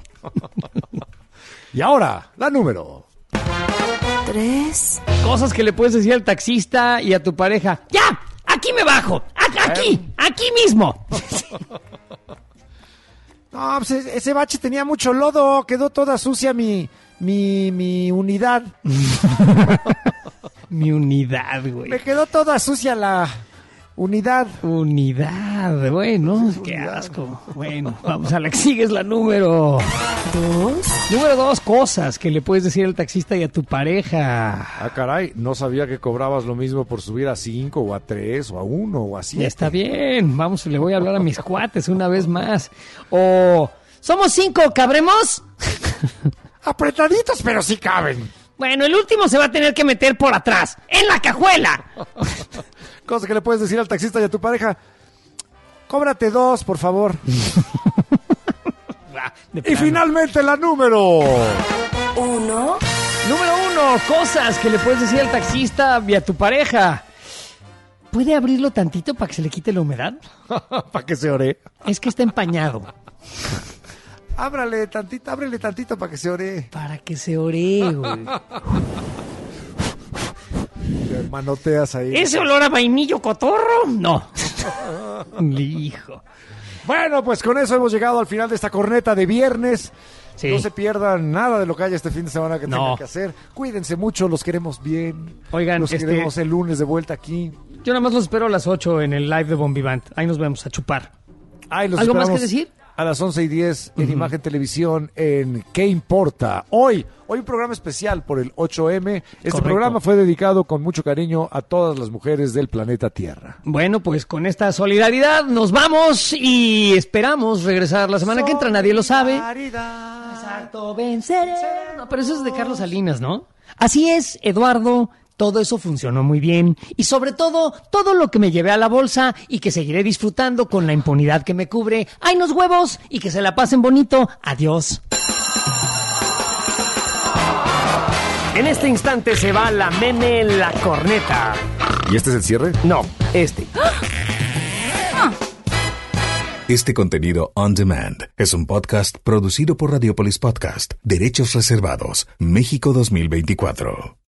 Y ahora, la número... Tres. Cosas que le puedes decir al taxista y a tu pareja. ¡Ya! ¡Aquí me bajo! ¡A- ¡Aquí! ¡Aquí mismo! No, pues ese ese bache tenía mucho lodo, quedó toda sucia mi, mi, mi unidad. Mi unidad, güey. Me quedó toda sucia la unidad. Unidad, bueno, qué asco. Bueno, vamos a la que sigue, es la número... Dos. Número dos, cosas que le puedes decir al taxista y a tu pareja. Ah, caray, no sabía que cobrabas lo mismo por subir a cinco o a tres o a uno o a siete. Ya está bien, vamos, le voy a hablar a mis cuates una vez más. O, ¿somos cinco, cabremos? Apretaditos, pero sí caben. Bueno, el último se va a tener que meter por atrás, en la cajuela. Cosa que le puedes decir al taxista y a tu pareja. Cóbrate dos, por favor. Y finalmente la número uno. Número uno, cosas que le puedes decir al taxista y a tu pareja. ¿Puede abrirlo tantito para que se le quite la humedad? Para que se ore. Es que está empañado. Ábrale tantito, ábrele tantito para que se ore. Para que se ore, güey. Te manoteas ahí. ¿Ese olor a vainillo cotorro? No. Hijo. Bueno, pues con eso hemos llegado al final de esta corneta de viernes. Sí. No se pierdan nada de lo que haya este fin de semana que no. tengan que hacer. Cuídense mucho, los queremos bien. Oigan, los este... queremos el lunes de vuelta aquí. Yo nada más los espero a las ocho en el live de Bombivant. Ahí nos vemos a chupar. Ahí los ¿Algo más que decir? A las once y diez en uh-huh. Imagen Televisión en ¿Qué importa? Hoy, hoy un programa especial por el ocho eme. Este Correcto. Programa fue dedicado con mucho cariño a todas las mujeres del planeta Tierra. Bueno, pues con esta solidaridad nos vamos y esperamos regresar la semana que entra. Nadie lo sabe. Exacto, venceré. No, pero eso es de Carlos Salinas, ¿no? Así es, Eduardo. Todo eso funcionó muy bien y sobre todo, todo lo que me llevé a la bolsa y que seguiré disfrutando con la impunidad que me cubre. ¡Ay, los huevos! Y que se la pasen bonito. Adiós. En este instante se va la meme La Corneta. ¿Y este es el cierre? No, este. Este contenido on demand es un podcast producido por Radiopolis Podcast. Derechos reservados. México dos mil veinticuatro.